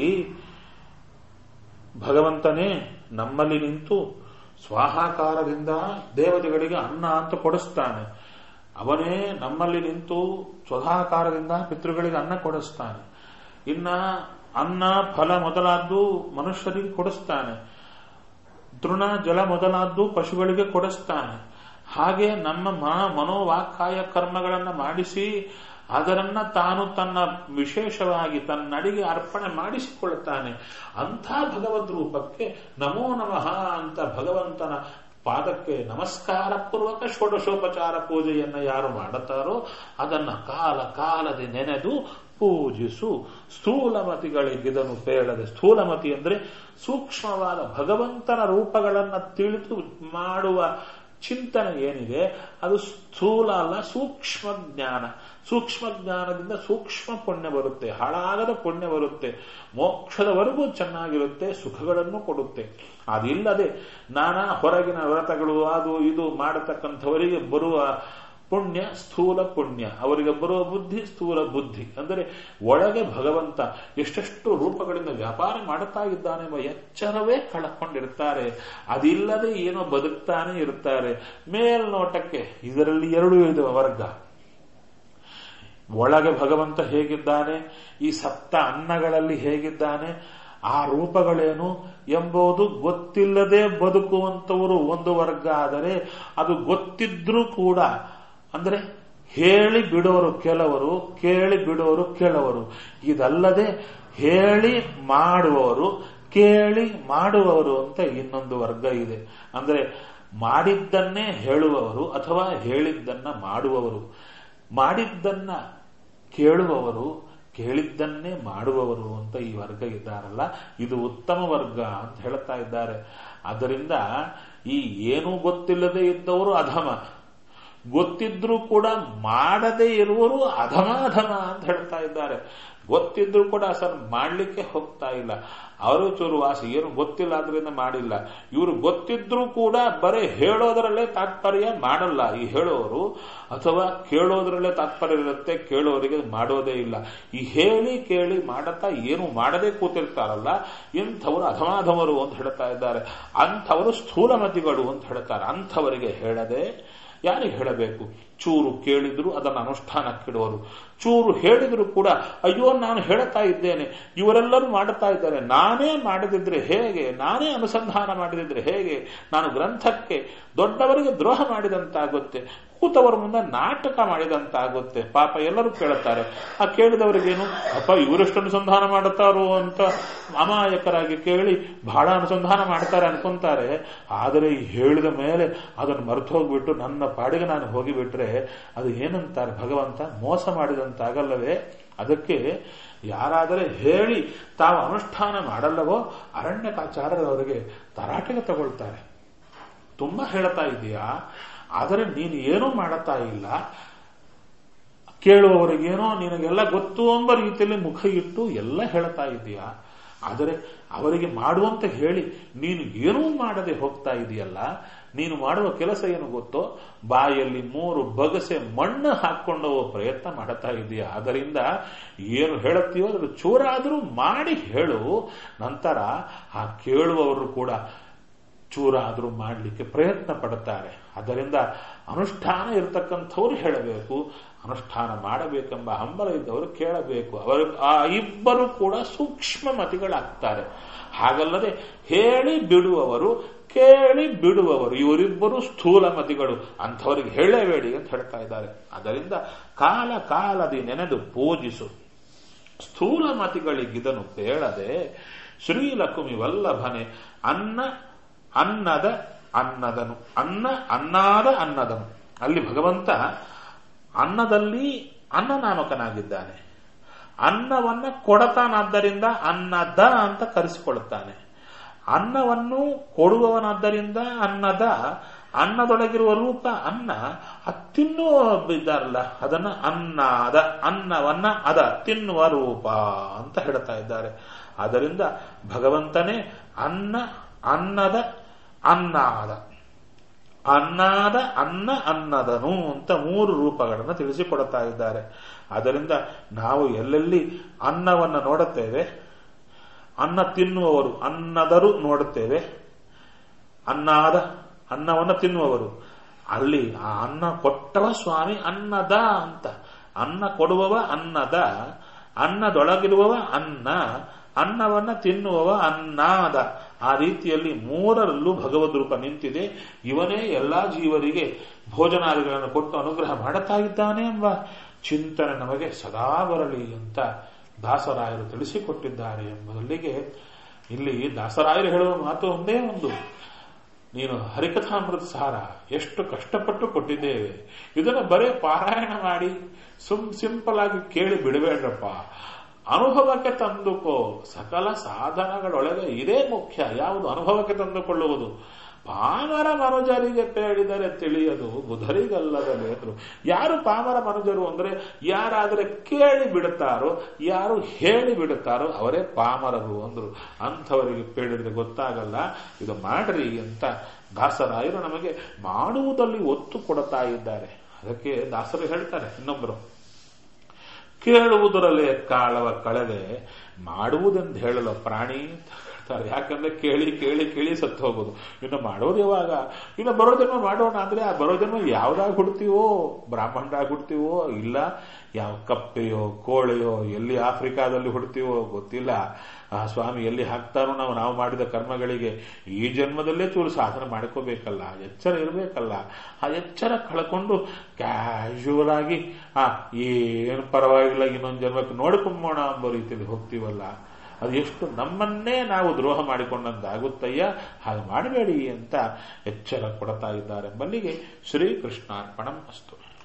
A: ಭಗವಂತನೇ ನಮ್ಮಲ್ಲಿ ನಿಂತು ಸ್ವಾಹಾಕಾರದಿಂದ ದೇವತೆಗಳಿಗೆ ಅನ್ನ ಅಂತ ಕೊಡಿಸ್ತಾನೆ. ಅವನೇ ನಮ್ಮಲ್ಲಿ ನಿಂತು ಸ್ವಧಾಕಾರದಿಂದ ಪಿತೃಗಳಿಗೆ ಅನ್ನ ಕೊಡಿಸ್ತಾನೆ. ಇನ್ನ ಅನ್ನ ಫಲ ಮೊದಲಾದ್ದು ಮನುಷ್ಯರಿಗೆ ಕೊಡಿಸ್ತಾನೆ, ತೃಣ ಜಲ ಮೊದಲಾದ್ದು ಪಶುಗಳಿಗೆ ಕೊಡಿಸ್ತಾನೆ. ಹಾಗೆ ನಮ್ಮ ಮನೋವಾಕ್ಕಾಯ ಕರ್ಮಗಳನ್ನು ಮಾಡಿಸಿ ಅದರನ್ನ ತಾನು ತನ್ನ ವಿಶೇಷವಾಗಿ ತನ್ನಡಿಗೆ ಅರ್ಪಣೆ ಮಾಡಿಸಿಕೊಳ್ಳುತ್ತಾನೆ. ಅಂಥ ಭಗವದ್ ರೂಪಕ್ಕೆ ನಮೋ ನಮಃ ಅಂತ ಭಗವಂತನ ಪಾದಕ್ಕೆ ನಮಸ್ಕಾರ ಪೂರ್ವಕ ಷೋಡಶೋಪಚಾರ ಪೂಜೆಯನ್ನು ಯಾರು ಮಾಡುತ್ತಾರೋ ಅದನ್ನ ಕಾಲ ಕಾಲದ ನೆನೆದು ಪೂಜಿಸು. ಸ್ಥೂಲಮತಿಗಳಿಗಿದನು ಪೇಳದೆ. ಸ್ಥೂಲಮತಿ ಅಂದ್ರೆ ಸೂಕ್ಷ್ಮವಾದ ಭಗವಂತನ ರೂಪಗಳನ್ನು ತಿಳಿದು ಮಾಡುವ ಚಿಂತನೆ ಏನಿದೆ ಅದು ಸ್ಥೂಲ ಅಲ್ಲ, ಸೂಕ್ಷ್ಮ ಜ್ಞಾನ. ಸೂಕ್ಷ್ಮ ಜ್ಞಾನದಿಂದ ಸೂಕ್ಷ್ಮ ಪುಣ್ಯ ಬರುತ್ತೆ, ಹಾಳಾಗದ ಪುಣ್ಯ ಬರುತ್ತೆ, ಮೋಕ್ಷದವರೆಗೂ ಚೆನ್ನಾಗಿರುತ್ತೆ, ಸುಖಗಳನ್ನು ಕೊಡುತ್ತೆ. ಅದಿಲ್ಲದೆ ನಾನಾ ಹೊರಗಿನ ವ್ರತಗಳು ಅದು ಇದು ಮಾಡತಕ್ಕಂಥವರಿಗೆ ಬರುವ ಪುಣ್ಯ ಸ್ಥೂಲ ಪುಣ್ಯ, ಅವರಿಗೆ ಬರುವ ಬುದ್ಧಿ ಸ್ಥೂಲ ಬುದ್ಧಿ. ಅಂದರೆ ಒಳಗೆ ಭಗವಂತ ಎಷ್ಟೆಷ್ಟು ರೂಪಗಳಿಂದ ವ್ಯಾಪಾರ ಮಾಡುತ್ತಾ ಇದ್ದಾನೆ ಎಂಬ ಎಚ್ಚರವೇ ಕಳ್ಕೊಂಡಿರ್ತಾರೆ. ಅದಿಲ್ಲದೆ ಏನೋ ಬದುಕ್ತಾನೆ ಇರ್ತಾರೆ. ಮೇಲ್ನೋಟಕ್ಕೆ ಇದರಲ್ಲಿ ಎರಡು ಇದೆ ವರ್ಗ. ಒಳಗೆ ಭಗವಂತ ಹೇಗಿದ್ದಾನೆ, ಈ ಸಪ್ತ ಅನ್ನಗಳಲ್ಲಿ ಹೇಗಿದ್ದಾನೆ, ಆ ರೂಪಗಳೇನು ಎಂಬುದು ಗೊತ್ತಿಲ್ಲದೆ ಬದುಕುವಂತವರು ಒಂದು ವರ್ಗ. ಆದರೆ ಅದು ಗೊತ್ತಿದ್ರೂ ಕೂಡ ಅಂದ್ರೆ ಹೇಳಿ ಬಿಡೋರು ಕೆಲವರು, ಕೇಳಿ ಬಿಡೋರು ಕೆಲವರು. ಇದಲ್ಲದೆ ಹೇಳಿ ಮಾಡುವವರು, ಕೇಳಿ ಮಾಡುವವರು ಅಂತ ಇನ್ನೊಂದು ವರ್ಗ ಇದೆ. ಅಂದ್ರೆ ಮಾಡಿದ್ದನ್ನೇ ಹೇಳುವವರು ಅಥವಾ ಹೇಳಿದ್ದನ್ನ ಮಾಡುವವರು, ಮಾಡಿದ್ದನ್ನ ಕೇಳುವವರು, ಕೇಳಿದ್ದನ್ನೇ ಮಾಡುವವರು ಅಂತ ಈ ವರ್ಗ ಇದ್ದಾರಲ್ಲ, ಇದು ಉತ್ತಮ ವರ್ಗ ಅಂತ ಹೇಳ್ತಾ ಇದ್ದಾರೆ. ಆದ್ದರಿಂದ ಈ ಏನೂ ಗೊತ್ತಿಲ್ಲದೆ ಇದ್ದವರು ಅಧಮ, ಗೊತ್ತಿದ್ರೂ ಕೂಡ ಮಾಡದೇ ಇರುವರು ಅಧಮ ಅಧಮ ಅಂತ ಹೇಳ್ತಾ ಇದ್ದಾರೆ. ಗೊತ್ತಿದ್ರೂ ಕೂಡ ಸರ್ ಮಾಡ್ಲಿಕ್ಕೆ ಹೋಗ್ತಾ ಇಲ್ಲ, ಅವರು ಚೂರು ವಾಸಿ, ಏನು ಗೊತ್ತಿಲ್ಲ ಆದ್ರಿಂದ ಮಾಡಿಲ್ಲ. ಇವರು ಗೊತ್ತಿದ್ರೂ ಕೂಡ ಬರೀ ಹೇಳೋದರಲ್ಲೇ ತಾತ್ಪರ್ಯ, ಮಾಡಲ್ಲ ಈ ಹೇಳೋರು, ಅಥವಾ ಕೇಳೋದ್ರಲ್ಲೇ ತಾತ್ಪರ್ಯ ಇರುತ್ತೆ, ಕೇಳೋರಿಗೆ ಮಾಡೋದೇ ಇಲ್ಲ. ಈ ಹೇಳಿ ಕೇಳಿ ಮಾಡತಾ ಏನು ಮಾಡದೆ ಕೂತಿರ್ತಾರಲ್ಲ, ಇಂಥವರು ಅಧಮಾಧಮರು ಅಂತ ಹೇಳ್ತಾ ಇದ್ದಾರೆ. ಅಂಥವರು ಸ್ಥೂಲಮತಿಗಳು ಅಂತ ಹೇಳ್ತಾರೆ. ಅಂಥವರಿಗೆ ಹೇಳದೆ ಯಾರಿಗೆ ಹೇಳಬೇಕು? ಚೂರು ಕೇಳಿದ್ರು ಅದನ್ನು ಅನುಷ್ಠಾನಕ್ಕಿಡುವರು, ಚೂರು ಹೇಳಿದ್ರು ಕೂಡ ಅಯ್ಯೋ ನಾನು ಹೇಳ್ತಾ ಇದ್ದೇನೆ, ಇವರೆಲ್ಲರೂ ಮಾಡುತ್ತಾ ಇದ್ದಾರೆ, ನಾನೇ ಮಾಡದಿದ್ರೆ ಹೇಗೆ, ನಾನೇ ಅನುಸಂಧಾನ ಮಾಡಿದಿದ್ರೆ ಹೇಗೆ, ನಾನು ಗ್ರಂಥಕ್ಕೆ ದೊಡ್ಡವರಿಗೆ ದ್ರೋಹ ಮಾಡಿದಂತಾಗುತ್ತೆ, ಕೂತವರ ಮುಂದೆ ನಾಟಕ ಮಾಡಿದಂತಾಗುತ್ತೆ. ಪಾಪ ಎಲ್ಲರೂ ಕೇಳುತ್ತಾರೆ. ಆ ಕೇಳಿದವರಿಗೇನು ಅಪ್ಪ ಇವರೆಷ್ಟು ಅನುಸಂಧಾನ ಮಾಡುತ್ತಾರೋ ಅಂತ ಅಮಾಯಕರಾಗಿ ಕೇಳಿ ಬಹಳ ಅನುಸಂಧಾನ ಮಾಡ್ತಾರೆ ಅನ್ಕೊಂತಾರೆ. ಆದರೆ ಹೇಳಿದ ಮೇಲೆ ಅದನ್ನು ಮರೆತು ಹೋಗ್ಬಿಟ್ಟು ನನ್ನ ಪಾಡಿಗೆ ನಾನು ಹೋಗಿಬಿಟ್ರೆ ಅದು ಏನಂತಾರೆ ಭಗವಂತ? ಮೋಸ ಮಾಡಿದಂತಾಗಲ್ಲವೇ? ಅದಕ್ಕೆ ಯಾರಾದರೆ ಹೇಳಿ ತಾವು ಅನುಷ್ಠಾನ ಮಾಡಲ್ಲವೋ ಅರಣ್ಯಕಾಚಾರ್ಯರವರಿಗೆ ತರಾಟೆಗೆ ತಗೊಳ್ತಾರೆ. ತುಂಬಾ ಹೇಳ್ತಾ ಇದೀಯಾ, ಆದರೆ ನೀನು ಏನೂ ಮಾಡುತ್ತಾ ಇಲ್ಲ, ಕೇಳುವವರಿಗೇನೋ ನಿನಗೆಲ್ಲ ಗೊತ್ತು ಎಂಬ ರೀತಿಯಲ್ಲಿ ಮುಖ ಇಟ್ಟು ಎಲ್ಲ ಹೇಳ್ತಾ ಇದೀಯಾ, ಆದರೆ ಅವರಿಗೆ ಮಾಡುವಂತೆ ಹೇಳಿ ನೀನು ಏನೂ ಮಾಡದೆ ಹೋಗ್ತಾ ಇದೆಯಲ್ಲ, ನೀನು ಮಾಡುವ ಕೆಲಸ ಏನು ಗೊತ್ತೋ, ಬಾಯಲ್ಲಿ 3 ಬಗಸೆ ಮಣ್ಣು ಹಾಕೊಂಡು ಪ್ರಯತ್ನ ಮಾಡುತ್ತಾ ಇದೆಯಾ. ಅದರಿಂದ ಏನು ಹೇಳುತ್ತೀಯೋ ಅದ್ರ ಚೂರಾದರೂ ಮಾಡಿ ಹೇಳು. ನಂತರ ಆ ಕೇಳುವವರು ಕೂಡ ಚೂರಾದರೂ ಮಾಡಲಿಕ್ಕೆ ಪ್ರಯತ್ನ ಪಡುತ್ತಾರೆ. ಅದರಿಂದ ಅನುಷ್ಠಾನ ಇರತಕ್ಕಂಥವ್ರು ಹೇಳಬೇಕು, ಅನುಷ್ಠಾನ ಮಾಡಬೇಕೆಂಬ ಹಂಬಲ ಇದ್ದವರು ಕೇಳಬೇಕು. ಅವರು ಆ ಇಬ್ಬರು ಕೂಡ ಸೂಕ್ಷ್ಮ ಮತಿಗಳಾಗ್ತಾರೆ. ಹಾಗಲ್ಲದೆ ಹೇಳಿ ಬಿಡುವವರು, ಕೇಳಿ ಬಿಡುವವರು, ಇವರಿಬ್ಬರು ಸ್ಥೂಲ ಮತಿಗಳು. ಅಂಥವರಿಗೆ ಹೇಳಬೇಡಿ ಅಂತ ಹೇಳ್ತಾ ಇದ್ದಾರೆ. ಅದರಿಂದ ಕಾಲ ಕಾಲದಿ ನೆನೆದು ಪೂಜಿಸು ಸ್ಥೂಲ ಮತಿಗಳಿಗಿದನು ಬೇಡದೆ ಶ್ರೀಲಕುಮಿ ವಲ್ಲಭನೆ ಅನ್ನದ ಅನ್ನದನು ಅನ್ನಾದ ಅನ್ನದನು. ಅಲ್ಲಿ ಭಗವಂತ ಅನ್ನದಲ್ಲಿ ಅನ್ನನಾಮಕನಾಗಿದ್ದಾನೆ. ಅನ್ನವನ್ನ ಕೊಡತಾನಾದ್ದರಿಂದ ಅನ್ನದ ಅಂತ ಕರೆಸಿಕೊಳ್ಳುತ್ತಾನೆ. ಅನ್ನವನ್ನು ಕೊಡುವವನಾದ್ದರಿಂದ ಅನ್ನದ. ಅನ್ನದೊಳಗಿರುವ ರೂಪ ಅನ್ನ, ತಿನ್ನುವ ಇದ್ದಾರಲ್ಲ ಅದನ್ನ ಅನ್ನಾದ, ಅನ್ನವನ್ನ ಅದ ತಿನ್ನುವ ರೂಪ ಅಂತ ಹೇಳ್ತಾ ಇದ್ದಾರೆ. ಅದರಿಂದ ಭಗವಂತನೇ ಅನ್ನದ ಅನ್ನಾದ, ಅನ್ನಾದ ಅನ್ನದನು ಅಂತ 3 ರೂಪಗಳನ್ನು ತಿಳಿಸಿಕೊಡುತ್ತಾ ಇದ್ದಾರೆ. ಅದರಿಂದ ನಾವು ಎಲ್ಲೆಲ್ಲಿ ಅನ್ನವನ್ನು ನೋಡುತ್ತೇವೆ, ಅನ್ನ ತಿನ್ನುವವರು ಅನ್ನದರು ನೋಡುತ್ತೇವೆ, ಅನ್ನವನ್ನು ತಿನ್ನುವವರು, ಅಲ್ಲಿ ಆ ಅನ್ನ ಕೊಟ್ಟವ ಸ್ವಾಮಿ ಅನ್ನದ ಅಂತ. ಅನ್ನ ಕೊಡುವವ ಅನ್ನದ, ಅನ್ನದೊಳಗಿರುವವ ಅನ್ನ, ಅನ್ನವನ್ನ ತಿನ್ನುವವ ಅನ್ನಾದ. ಆ ರೀತಿಯಲ್ಲಿ 3ರಲ್ಲೂ ಭಗವದ್ ರೂಪ ನಿಂತಿದೆ. ಇವನೇ ಎಲ್ಲಾ ಜೀವರಿಗೆ ಭೋಜನಾದಿಗಳನ್ನು ಕೊಟ್ಟು ಅನುಗ್ರಹ ಮಾಡುತ್ತಾ ಇದ್ದಾನೆ ಎಂಬ ಚಿಂತನೆ ನಮಗೆ ಸದಾ ಬರಲಿ ಅಂತ ದಾಸರಾಯರು ತಿಳಿಸಿಕೊಟ್ಟಿದ್ದಾರೆ ಎಂಬುದಲ್ಲಿಗೆ ಇಲ್ಲಿ ದಾಸರಾಯರು ಹೇಳುವ ಮಾತು ಒಂದೇ ಒಂದು, ನೀನು ಹರಿಕಥಾಮೃತ ಸಾರ ಎಷ್ಟು ಕಷ್ಟಪಟ್ಟು ಕೊಟ್ಟಿದ್ದೇವೆ, ಇದನ್ನು ಬರೇ ಪಾರಾಯಣ ಮಾಡಿ ಸಿಂಪಲ್ ಆಗಿ ಕೇಳಿ ಬಿಡಬೇಡ್ರಪ್ಪ, ಅನುಭವಕ್ಕೆ ತಂದುಕೋ. ಸಕಲ ಸಾಧನಗಳೊಳಗೆ ಇದೇ ಮುಖ್ಯ. ಯಾವುದು? ಅನುಭವಕ್ಕೆ ತಂದುಕೊಳ್ಳುವುದು. ಪಾಮರ ಮನುಜರಿಗೆ ಬೇಡಿದರೆ ತಿಳಿಯದು ಬುಧರಿಗಲ್ಲದಲೇ ಅಂದ್ರು. ಯಾರು ಪಾಮರ ಮನುಜರು ಅಂದ್ರೆ ಯಾರಾದ್ರೆ ಕೇಳಿ ಬಿಡುತ್ತಾರೋ, ಯಾರು ಹೇಳಿ ಬಿಡುತ್ತಾರೋ ಅವರೇ ಪಾಮರರು ಅಂದ್ರು. ಅಂಥವರಿಗೆ ಬೇಡಿದ್ರೆ ಗೊತ್ತಾಗಲ್ಲ. ಇದು ಮಾಡ್ರಿ ಅಂತ ದಾಸರಾಯರು ನಮಗೆ ಮಾಡುವುದಲ್ಲಿ ಒತ್ತು ಕೊಡ್ತಾ ಇದ್ದಾರೆ. ಅದಕ್ಕೆ ದಾಸರು ಹೇಳ್ತಾರೆ ಇನ್ನೊಬ್ಬರು, ಕೇಳುವುದರಲ್ಲೇ ಕಾಳವ ಕಳೆದೆ ಮಾಡುವುದೆಂದು ಹೇಳಲು ಪ್ರಾಣಿ ಅಂತ ಹೇಳ್ತಾರೆ. ಯಾಕಂದ್ರೆ ಕೇಳಿ ಕೇಳಿ ಕೇಳಿ ಸತ್ತು ಹೋಗೋದು. ಇನ್ನು ಮಾಡೋದು ಯಾವಾಗ? ಇನ್ನು ಬರೋ ಜನ್ಮ ಮಾಡೋಣ ಅಂದ್ರೆ ಆ ಬರೋ ಜನ್ಮ ಯಾವ್ದಾಗ ಹುಡ್ತೀವೋ, ಬ್ರಾಹ್ಮಣರಾಗಿ ಹುಡ್ತೀವೋ, ಇಲ್ಲ ಯಾವ ಕಪ್ಪೆಯೋ ಕೋಳೆಯೋ ಎಲ್ಲಿ ಆಫ್ರಿಕಾದಲ್ಲಿ ಹುಡ್ತೀವೋ ಗೊತ್ತಿಲ್ಲ. ಆ ಸ್ವಾಮಿ ಎಲ್ಲಿ ಹಾಕ್ತಾರೋ ನಾವು ಮಾಡಿದ ಕರ್ಮಗಳಿಗೆ ಈ ಜನ್ಮದಲ್ಲೇ ಚೂರು ಸಾಧನೆ ಮಾಡ್ಕೋಬೇಕಲ್ಲ, ಎಚ್ಚರ ಇರಬೇಕಲ್ಲ. ಆ ಎಚ್ಚರ ಕಳ್ಕೊಂಡು ಕ್ಯಾಶುವಲ್ ಆಗಿ ಏನು ಪರವಾಗಿಲ್ಲ ಇನ್ನೊಂದು ಜನ್ಮಕ್ಕೆ ನೋಡ್ಕೊಂಬೋಣ ಎಂಬ ರೀತಿಯಲ್ಲಿ ಹೋಗ್ತೀವಲ್ಲ, ಅದು ಎಷ್ಟು ನಮ್ಮನ್ನೇ ನಾವು ದ್ರೋಹ ಮಾಡಿಕೊಂಡಂತಾಗುತ್ತಯ್ಯ. ಹಾಗೆ ಮಾಡಬೇಡಿ ಅಂತ ಎಚ್ಚರ ಕೊಡ್ತಾ ಇದ್ದಾರೆ. ಬಲ್ಲಿಗೆ ಶ್ರೀಕೃಷ್ಣಾರ್ಪಣಂ ಅಸ್ತು.